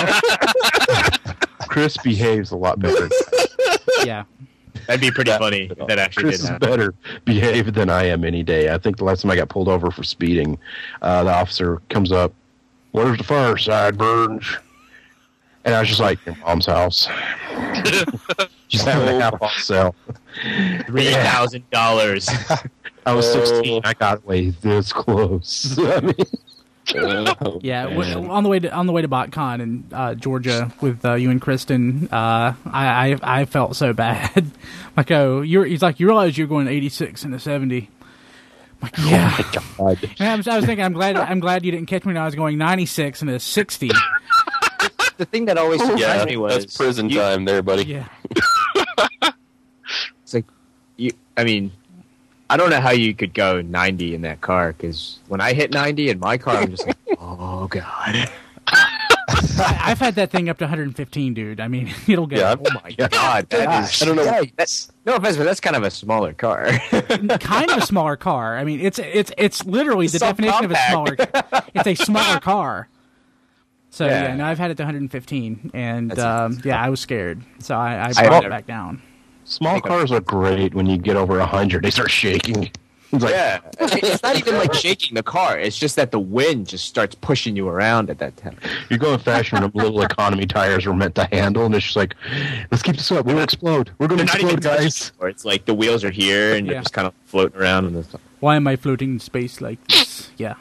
Chris behaves a lot better. Yeah. That'd be pretty funny if that actually Chris did is happen. better behaved than I am any day. I think the last time I got pulled over for speeding, uh, the officer comes up, where's the fire sideburns? And I was just like, your mom's house. She's having a half off sale. Three thousand dollars. I was sixteen. I got away this close. I mean, Oh, Yeah, man. w- on the way to on the way to BotCon in uh, Georgia with uh, you and Kristen, uh, I, I I felt so bad. Like, oh, you're he's like, you realize you're going eighty-six and a seventy. I'm like, yeah. God. And I was, I was thinking, I'm glad I'm glad you didn't catch me when I was going ninety-six and a sixty. The thing that always surprised Yeah, me was that's prison you- time there, buddy. Yeah, It's like you. I mean, I don't know how you could go ninety in that car, because when I hit ninety in my car, I'm just like, oh god. I, I've had that thing up to one hundred fifteen, dude. I mean, it'll go. Yeah, Oh my god, that is. I don't know. That's, no offense, but that's kind of a smaller car. Kind of a smaller car. I mean, it's it's it's literally the So definition of a smaller. compact. It's a smaller car. So yeah, Yeah. no, I've had it to one hundred fifteen, and That's- um, yeah, I was scared, so I, I I brought it don't- back down. Small cars are great when you get over one hundred. They start shaking. It's like, yeah, it's not even like shaking the car. It's just that the wind just starts pushing you around at that time. You're going faster than little economy tires were meant to handle, and it's just like, let's keep this up. We'll explode. We're going to explode, guys. Or it's like the wheels are here, and you're Yeah. just kind of floating around. And this. Why am I floating in space like this? Yeah.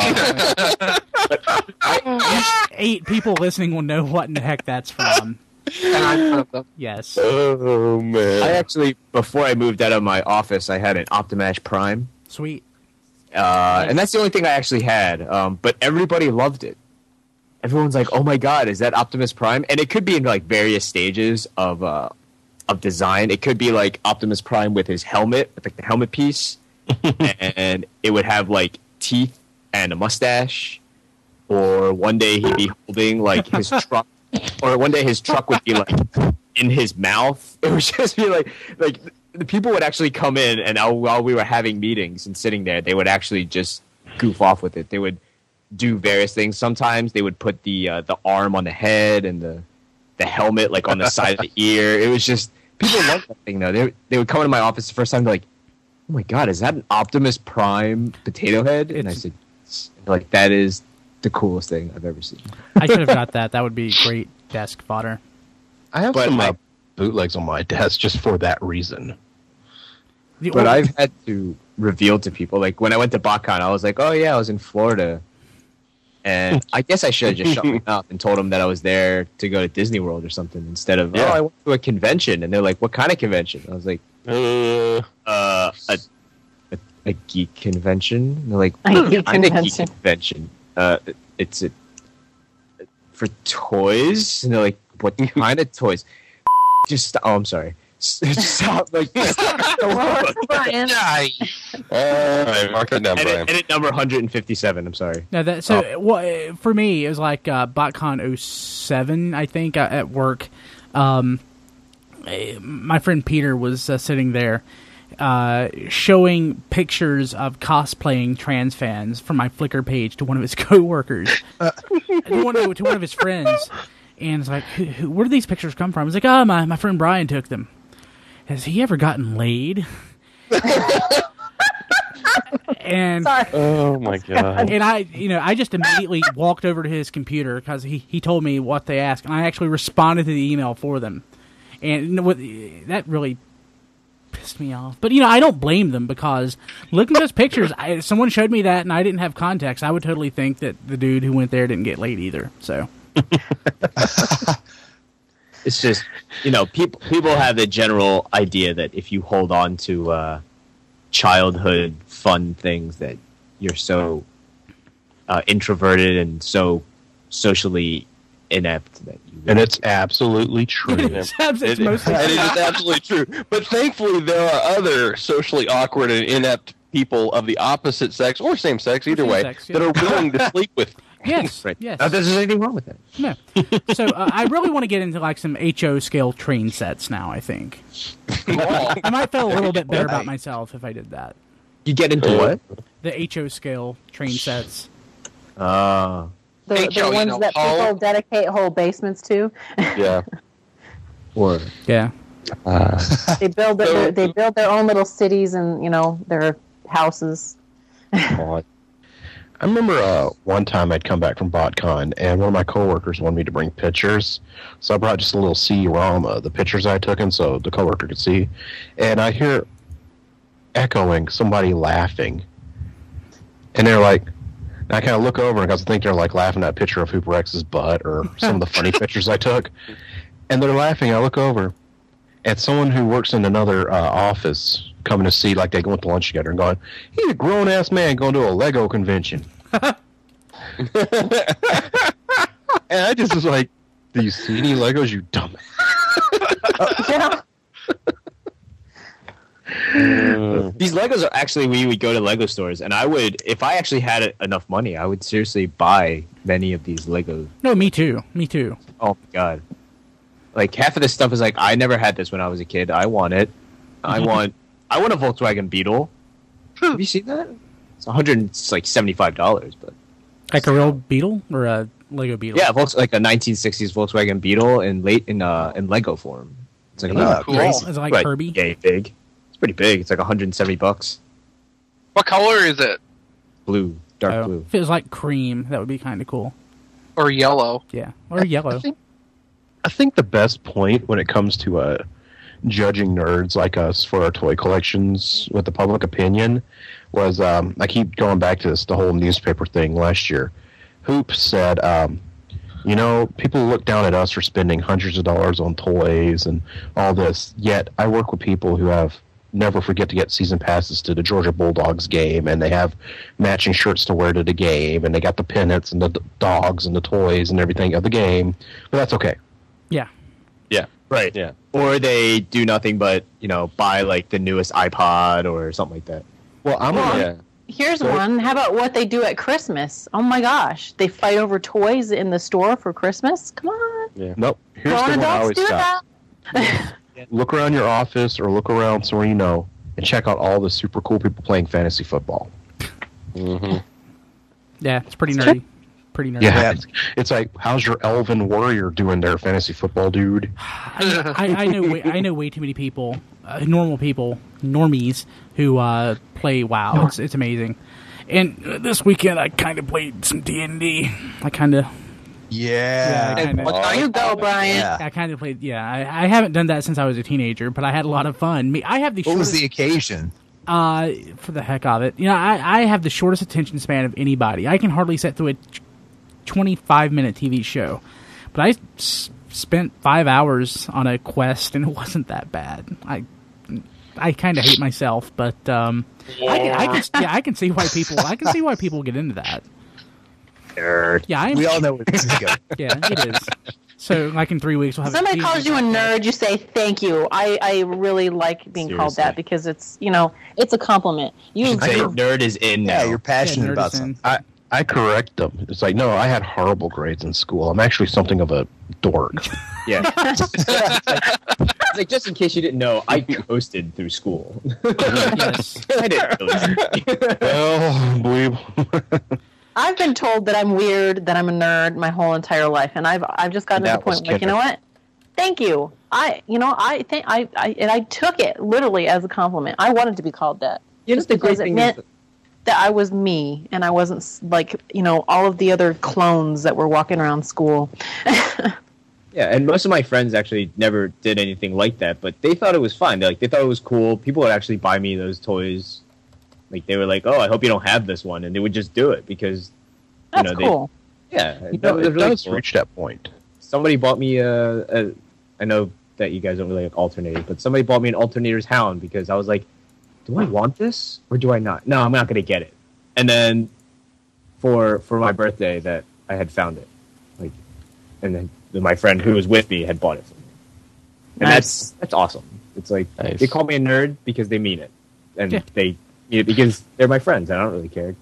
Eight people listening will know what in the heck that's from. And I'm one of them. Yes. Oh, man. I actually, before I moved out of my office, I had an Optimash Prime. Sweet. Uh, and that's the only thing I actually had. Um, but everybody loved it. Everyone's like, "Oh my god, is that Optimus Prime?" And it could be in like various stages of uh, of design. It could be like Optimus Prime with his helmet, with like the helmet piece, and it would have like teeth and a mustache. Or one day he'd be holding like his truck, or one day his truck would be like in his mouth. It would just be like like the people would actually come in, and while we were having meetings and sitting there, they would actually just goof off with it. They would do various things. Sometimes they would put the uh, the arm on the head and the the helmet like on the side of the ear. It was just people loved that thing though. They they would come into my office the first time, like, "Oh my god, is that an Optimus Prime potato head?" And I said, "Like that is the coolest thing I've ever seen." I should have got that. That would be great desk fodder. I have But some I- uh, bootlegs on my desk just for that reason. The But old- I've had to reveal to people, like when I went to BotCon, I was like, "Oh yeah, I was in Florida," and I guess I should have just shut my mouth and told them that I was there to go to Disney World or something instead of, Yeah. "Oh, I went to a convention," and they're like, "What kind of convention?" I was like, Uh, "Uh, a a, a geek convention." And they're like, A "What geek kind of geek convention. convention?" Uh, it's a for toys, and they're like, "What kind of toys?" Just stop. Oh, I'm sorry. Stop. Like, Brian. Nice. uh, mark that down, edit, Brian. edit number one hundred fifty-seven. I'm sorry. No, that so what for me it was like uh, BotCon oh seven, I think, uh, at work. Um, eh, my friend Peter was uh, sitting there uh, showing pictures of cosplaying trans fans from my Flickr page to one of his coworkers, to, one, to one of his friends, and it's like, who, who, where do these pictures come from? He's like, oh, my my friend Brian took them. Has he ever gotten laid? And Sorry. Oh my god! and I, you know, I just immediately walked over to his computer because he, he told me what they asked, and I actually responded to the email for them, and you know, what, that really pissed me off. But you know, I don't blame them because looking at those pictures, I, if someone showed me that and I didn't have context, I would totally think that the dude who went there didn't get laid either. So It's just, you know, people people have the general idea that if you hold on to uh, childhood fun things, that you're so uh, introverted and so socially inept that you. And it's absolutely true. it's, it's mostly It is absolutely true. But thankfully, there are other socially awkward and inept people of the opposite sex or same sex, either Same way, sex, yeah. that are willing to sleep with. yes, Right. yes. Not that there's anything wrong with that. No. So uh, I really want to get into like some H O scale train sets now. I think I might feel a little bit better about myself if I did that. You get into what? The H O scale train sets. Uh, The, Hey, the Joe, you ones know, that Paul- people dedicate whole basements to. Yeah. or Yeah. They build their, they build their own little cities and, you know, their houses. God. I remember uh, one time I'd come back from BotCon, and one of my coworkers wanted me to bring pictures, so I brought just a little C ROM of the pictures I took, and so the coworker could see. And I hear echoing somebody laughing, and they're like, and I kind of look over because I think they're like laughing at a picture of Hooper X's butt or some of the funny pictures I took, and they're laughing. I look over, and someone who works in another uh, office coming to see, like they went to lunch together and going, he's a grown-ass man going to a Lego convention. And I just was like, do you see any Legos, you dumb? Yeah. these Legos are actually, we would go to Lego stores, and I would, if I actually had enough money, I would seriously buy many of these Legos. No, me too. Me too. Oh my god! Like half of this stuff is like, I never had this when I was a kid. I want it. I want. I want a Volkswagen Beetle. Have you seen that? It's one hundred like seventy-five dollars, but Like a real Beetle or a Lego Beetle? yeah, Volks, like a nineteen sixties Volkswagen Beetle in late in uh in Lego form. It's like Oh, uh, cool. crazy. Is it like Right, Kirby? Yeah, big. It's pretty big. It's like one hundred seventy bucks. What color is it? Blue, dark Oh, blue. if it was like cream, that would be kind of cool. Or yellow? Yeah, or yellow. I think, I think the best point when it comes to uh, judging nerds like us for our toy collections with the public opinion was, um, I keep going back to this, the whole newspaper thing last year. Hoop said, um, you know, people look down at us for spending hundreds of dollars on toys and all this, yet I work with people who have never forget to get season passes to the Georgia Bulldogs game, and they have matching shirts to wear to the game, and they got the pennants and the d- dogs and the toys and everything of the game, but that's okay. Yeah. Yeah. Right. Yeah. Or they do nothing but, you know, buy like the newest iPod or something like that. Well, I'm Well, gonna, Here's one. How about what they do at Christmas? Oh my gosh, they fight over toys in the store for Christmas. Come on, yeah. Nope. Here's grown the one I adults always do stop. that. Look around your office or look around somewhere you know and check out all the super cool people playing fantasy football. Mm-hmm. Yeah, it's pretty nerdy. Pretty nerdy. Yeah, it's, it's like, how's your Elven Warrior doing there, fantasy football dude? I, I, I know. Way, I know way too many people, uh, normal people, normies, who uh, play WoW. It's it's amazing. And uh, this weekend, I kind of played some D and D. I kind of. Yeah. I kinda, There you go, Brian. Yeah. I kind of played. Yeah, I, I haven't done that since I was a teenager, but I had a lot of fun. Me, I have the. What was shortest- the occasion? Uh, for the heck of it, you know, I, I have the shortest attention span of anybody. I can hardly sit through a twenty-five minute T V show, but I s- spent five hours on a quest, and it wasn't that bad. I, I kind of hate myself, but um, I, can, I can, yeah, I can see why people, I can see why people get into that. Nerd. Yeah, I'm, We all know where this is going. yeah, it is. So, like in three weeks, we'll have. Somebody a calls you a nerd, you say thank you. I, I really like being called that Seriously. because it's, you know, it's a compliment. You should say nerd is in now. Yeah, you're passionate Yeah, nerd about is in. something. I, I correct them. It's like, no, I had horrible grades in school. I'm actually something of a dork. Yeah. It's like, like, just in case you didn't know, I coasted through school. Yes. I didn't really. Well, believe. I've been told that I'm weird, that I'm a nerd my whole entire life, and I've I've just gotten to That the point was like, you know Kendra. what? Thank you. I you know I think I, I and I took it literally as a compliment. I wanted to be called that. You know, Just the great because it thing meant is that I was me and I wasn't s- like, you know, all of the other clones that were walking around school. Yeah, and most of my friends actually never did anything like that, but they thought it was fun. They, like they thought it was cool. People would actually buy me those toys. Like they were like, "Oh, I hope you don't have this one," and they would just do it because That's you know cool. they. Yeah, You that know, was it really does cool. reach that point. Somebody bought me a, a. I know that you guys don't really like alternators, but somebody bought me an alternator's hound because I was like, "Do I want this or do I not?" No, I'm not going to get it. And then for for my birthday, that I had found it, like, and then my friend who was with me had bought it for me, and Nice. that's that's awesome. It's like Nice. they call me a nerd because they mean it, and Yeah. they mean it because they're my friends, and I don't really care.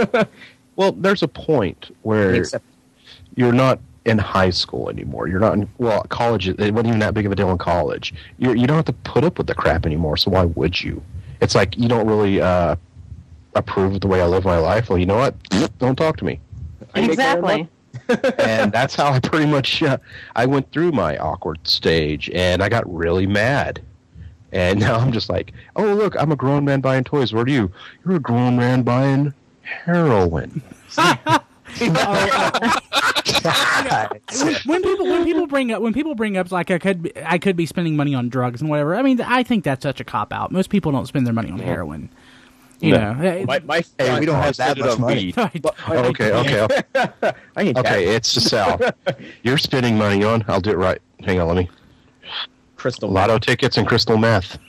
Well, there's a point where Except you're not in high school anymore. You're not in, well, college, it wasn't even that big of a deal in college. You're, you don't have to put up with the crap anymore, so why would you? It's like, you don't really uh, approve of the way I live my life. Well, you know what? Don't talk to me. I make my own Exactly. And that's how I pretty much, uh, I went through my awkward stage, and I got really mad. And now I'm just like, oh, look, I'm a grown man buying toys. What are you? You're a grown man buying heroin. when people when people bring up when people bring up like I could be, I could be spending money on drugs and whatever. I mean, I think that's such a cop out. Most people don't spend their money on heroin. You No. know, my, my Hey, we don't have that Spend it much on money. weed. Right. Okay, okay, I ain't okay. It's the South. You're spending money on. I'll do it right. Hang on, let me. crystal Lotto tickets and crystal meth.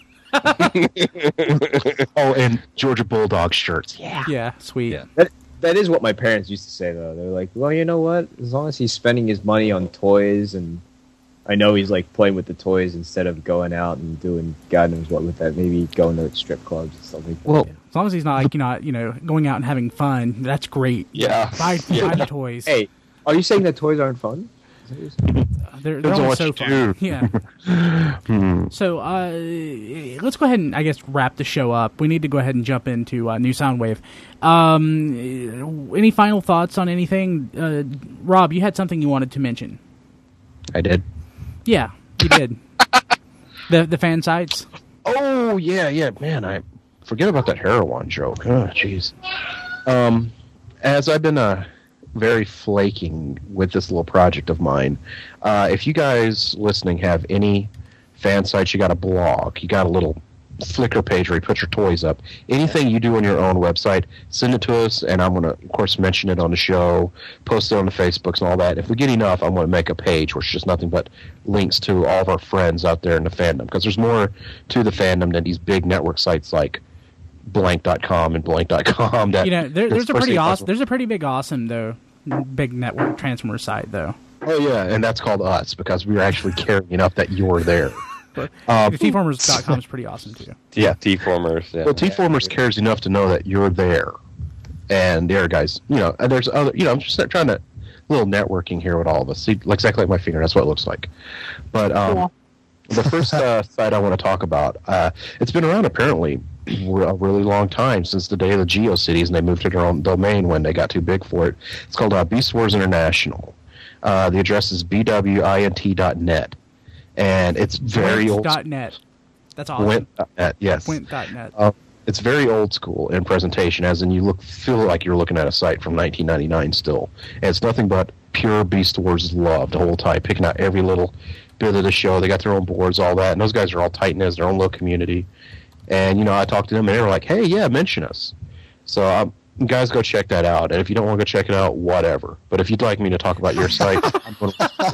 Oh, and Georgia Bulldog shirts. Yeah. Yeah, sweet. Yeah. That that is what my parents used to say though. They're like, well, you know what? As long as he's spending his money on toys, and I know he's like playing with the toys instead of going out and doing God knows what with that. Maybe going to strip clubs and stuff like that. Well, As long as he's not like you know you know going out and having fun, that's great. Yeah. Buy, buy the toys. Hey, are you saying that toys aren't fun? They're, they're Depends on only what so you fun. do. Yeah. Hmm. So uh, let's go ahead and I guess wrap the show up. We need to go ahead and jump into uh, New Soundwave. Um, any final thoughts on anything? Uh, Rob, you had something you wanted to mention. I did. Yeah, you did. the the fan sites. Oh yeah, yeah, man. I forget about that heroin joke. Oh, jeez. Um, as I've been uh, very flaking with this little project of mine, uh, if you guys listening have any fan sites, you got a blog, you got a little Flickr page where you put your toys up, anything you do on your own website, send it to us, and I'm going to, of course, mention it on the show, post it on the Facebooks and all that. If we get enough, I'm going to make a page where it's just nothing but links to all of our friends out there in the fandom, because there's more to the fandom than these big network sites like blank dot com and blank dot com. That You know, there, there's a pretty awesome, there's a pretty big awesome though, big network Transformers site though. Oh yeah, and that's called us because we are actually caring enough that you're there. Um, T formers dot com is pretty awesome too. Yeah, T-Formers. Yeah. Well, T-Formers cares enough to know that you're there, and there, guys. You know, and there's other. You know, I'm just trying to little networking here with all of us. See, like, exactly like my finger. That's what it looks like. But um, Cool. the first uh, site I want to talk about, uh, it's been around apparently a really long time, since the day of the GeoCities, and they moved to their own domain when they got too big for it. It's called uh, Beast Wars International. Uh, the address is b w int dot net. And it's very old. Dot net. That's awesome. Went dot net, yes. Went dot net. Uh, it's very old school in presentation, as in you look feel like you're looking at a site from nineteen ninety-nine still. And it's nothing but pure Beast Wars love the whole time, picking out every little bit of the show. They got their own boards, all that, and those guys are all tight knit, their own little community. And you know, I talked to them, and they were like, "Hey, yeah, mention us." So, um, guys, go check that out. And if you don't want to go check it out, whatever. But if you'd like me to talk about your site, I'm going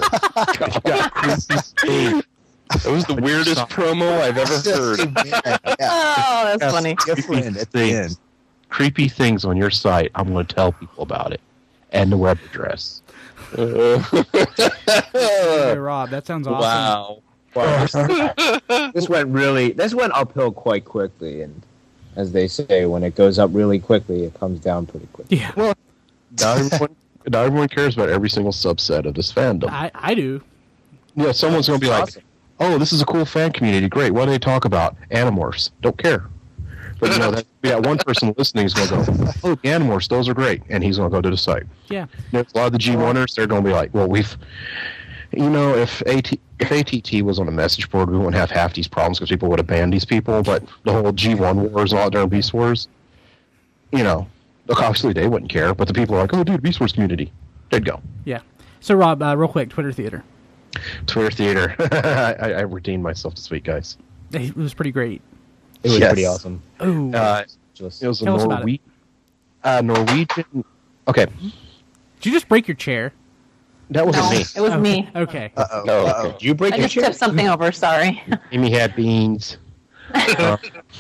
to. That was the weirdest promo I've ever heard. Oh, that's funny. Creepy things, creepy things on your site. I'm going to tell people about it, and the web address. Hey, Rob, that sounds awesome. Wow. Wow. This went really. This went uphill quite quickly, and as they say, when it goes up really quickly, it comes down pretty quickly. Yeah. Well, not everyone, not everyone cares about every single subset of this fandom. I, I do. Yeah, someone's going to be like, "Oh, this is a cool fan community. Great. What do they talk about? Animorphs. Don't care." But you know, that, that one person listening is going to go, "Oh, the Animorphs. Those are great," and he's going to go to the site. Yeah. There's a lot of the G one ers. They're going to be like, "Well, we've." You know, if AT, if A T T was on a message board, we wouldn't have half these problems because people would have banned these people. But the whole G one wars and all that during Beast Wars, you know, look, obviously they wouldn't care. But the people are like, "Oh, dude, Beast Wars community." They'd go. Yeah. So, Rob, uh, real quick, Twitter Theater. Twitter Theater. I, I redeemed myself this week, guys. It was pretty great. It was Yes. pretty awesome. Oh. Uh, it was a Tell us about Norwe- uh, Norwegian. Okay. Did you just break your chair? That wasn't No, me. it was okay. me. Okay. Uh-oh. No, okay. Did you break I your just chair? tipped something over. Sorry. Amy had beans. Uh,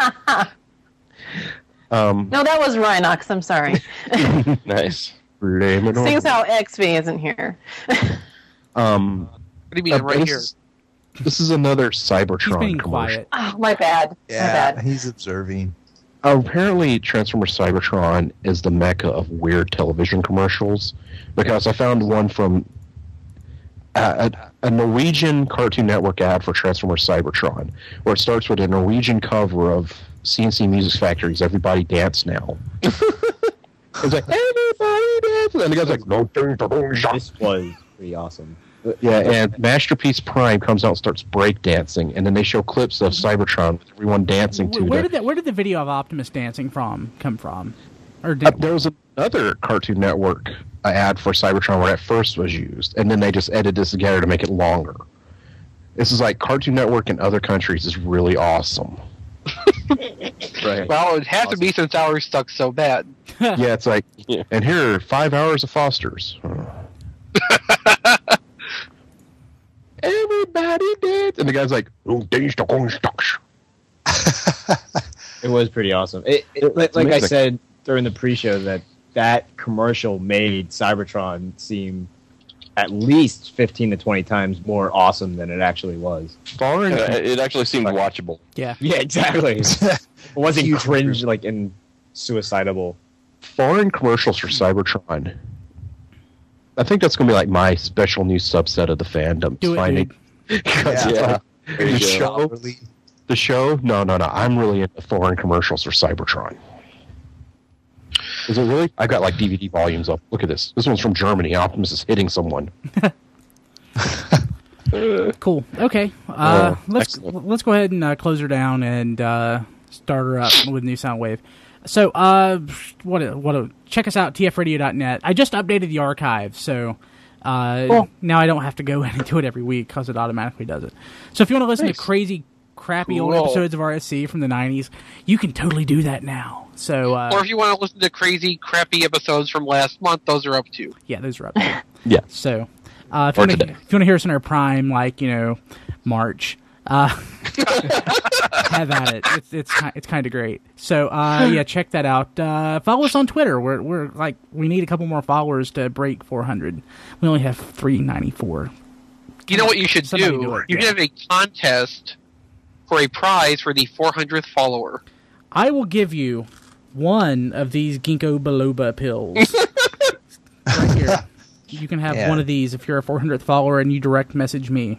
um, No, that was Rhinox. I'm sorry. Nice. blame it on- Seeing as how X V isn't here. Um, What do you mean, uh, right this here? is- This is another He's Cybertron being commercial. quiet. Oh, my bad. Yeah, My bad. he's observing. Uh, apparently, Transformers Cybertron is the mecca of weird television commercials, because I found one from uh, a, a Norwegian Cartoon Network ad for Transformers Cybertron, where it starts with a Norwegian cover of C N C Music Factory's "Everybody Dance Now." It's like, "Everybody dance," and the guy's like, "No." This was pretty awesome. Yeah, and Masterpiece Prime comes out and starts breakdancing, and then they show clips of Cybertron with everyone dancing to Where, where the... did that? Where did the video of Optimus dancing from come from? Or Uh, did there was another Cartoon Network uh, ad for Cybertron where that first was used, and then they just edited this together to make it longer. This is like Cartoon Network in other countries is really awesome. Right. Well, it has to be since ours sucks so bad. Yeah, it's like, and here are five hours of Fosters. Everybody dance, and the guy's like, "Oh, dance the gong stocks." It was pretty awesome. It, it, like, like I said during the pre-show, that that commercial made Cybertron seem at least fifteen to twenty times more awesome than it actually was. Foreign, Uh, it actually seemed watchable. Yeah. Yeah, exactly. It wasn't cringe like and suicidable. Foreign commercials for Cybertron. I think that's going to be like my special new subset of the fandom. Do it, finding, dude. because Yeah. like, There you the go. show, the show. No, no, no. I'm really into foreign commercials for Cybertron. Is it really? I got like D V D volumes up. Look at this. This one's from Germany. Optimus is hitting someone. Cool. Okay. Uh, Uh, let's excellent. let's go ahead and uh, close her down and uh, start her up with new Soundwave. So, uh, what? A, what? A, check us out, T F radio dot net. I just updated the archive, so uh, cool. Now I don't have to go in and do it every week because it automatically does it. So, if you want to listen nice. to crazy, crappy cool. old episodes of R S C from the nineties, you can totally do that now. So, uh, or if you want to listen to crazy, crappy episodes from last month, those are up too. Yeah, those are up too. Yeah. So, uh, if, you wanna, if you want to hear us in our prime, like you know, March. Uh, have at it. It's it's it's kind of great. So uh, yeah, check that out. Uh, follow us on Twitter. We're we're like we need a couple more followers to break four hundred. We only have three ninety-four. You know what you should Somebody do? do it, you yeah. should have a contest for a prize for the four hundredth follower. I will give you one of these ginkgo biloba pills. Right here. You can have Yeah. one of these if you're a four hundredth follower and you direct message me.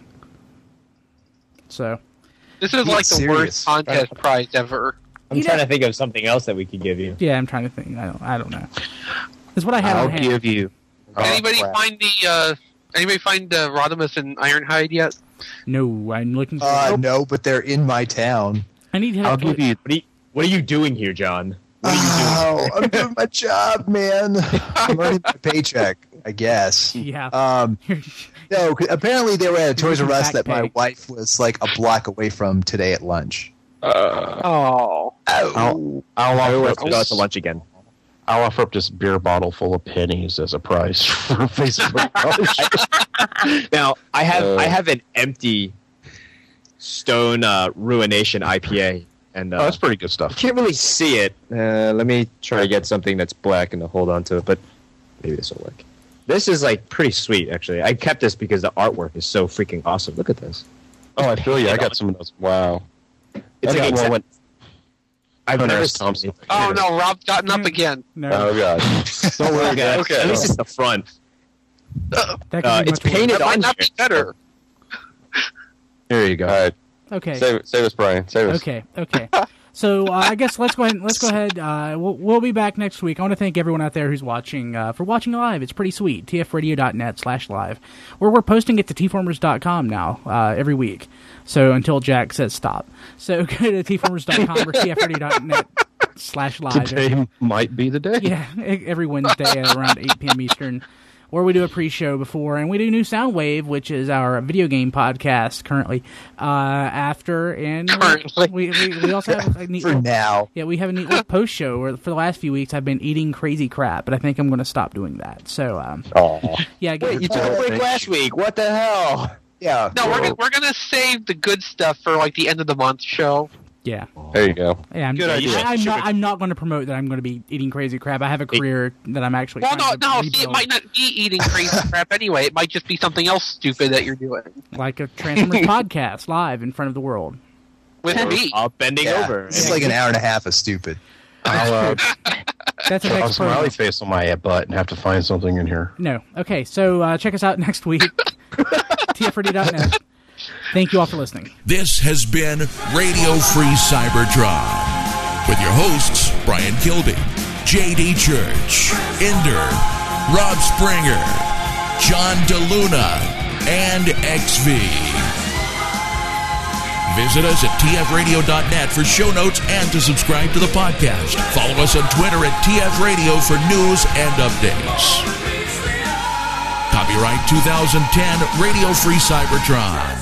So this is like the serious. worst contest prize ever. I'm You trying know- to think of something else that we could give you. yeah, I'm trying to think. I don't. I don't know. That's what I have I'll on hand. give you. anybody crap. find the uh, anybody find uh, Rodimus and Ironhide yet? No, I'm looking for. Uh, no, but they're in my town. I need help. I'll give you. What are you, what are you doing here, John? What are you Oh, I'm doing my job, man. I'm earning my paycheck, I guess. Yeah. Um, no, 'cause apparently they were at a Toys R Us Back that my pay. wife was like a block away from today at lunch. Uh, Oh, I'll, I'll doing? offer Who up wants to go out this, to lunch again? I'll offer up this beer bottle full of pennies as a prize for Facebook post. Now I have Uh, I have an empty Stone uh, Ruination I P A, and uh, Oh, that's pretty good I stuff. can't really see it. Uh, let me try to get something that's black and to hold on to it, but maybe this will work. This is like pretty sweet, actually. I kept this because the artwork is so freaking awesome. Look at this. Oh, I feel you. I got some of those. Wow. It's I like got one with I've Hunter never S. Thompson. seen oh no, Rob's gotten up again. No, Oh god. Don't worry, guys. Okay. At least it's the front. that could Uh, be it's much worse. painted That might on not be here. better. Here you go. All right. Okay. Save, save us, Brian. Save us. Okay. Okay. So uh, I guess let's go ahead. Let's go ahead. Uh, we'll, we'll be back next week. I want to thank everyone out there who's watching uh, for watching live. It's pretty sweet. T F radio dot net slash live. Where we're posting it to T formers dot com now uh, every week. So until Jack says stop. So go to T formers dot com or T F radio dot net slash live. Today might be the day. Yeah, every Wednesday at around eight p.m. Eastern. Or we do a pre-show before, and we do New Soundwave, which is our video game podcast currently. Uh, after and Currently. we, we we also have a neat For little, now. yeah we have a neat little post show where for the last few weeks I've been eating crazy crap, but I think I'm going to stop doing that. So um, Aw. yeah, I Wait, you took Oh, a break thank last week. What the hell? Yeah. No, we're gonna, we're gonna save the good stuff for like the end of the month show. yeah, There you go. yeah. I'm, Good idea. I, I'm Should not we- I'm not going to promote that I'm going to be eating crazy crap. I have a career that I'm actually. Well, no, trying to no. See, it rebuild. might not be eating crazy crap anyway. It might just be something else stupid that you're doing like a Transformers podcast live in front of the world. with me. Uh, bending Yeah. over. It's like an hour and a half of stupid. I'll, uh, That's a I'll next smiley program. face on my butt and have to find something in here. No. Okay, so uh, check us out next week. T F radio dot net. Thank you all for listening. This has been Radio Free Cybertron with your hosts Brian Kilby, J D Church, Ender, Rob Springer, John DeLuna, and X V. Visit us at T F radio dot net for show notes and to subscribe to the podcast. Follow us on Twitter at T F Radio for news and updates. Copyright two thousand ten Radio Free Cybertron.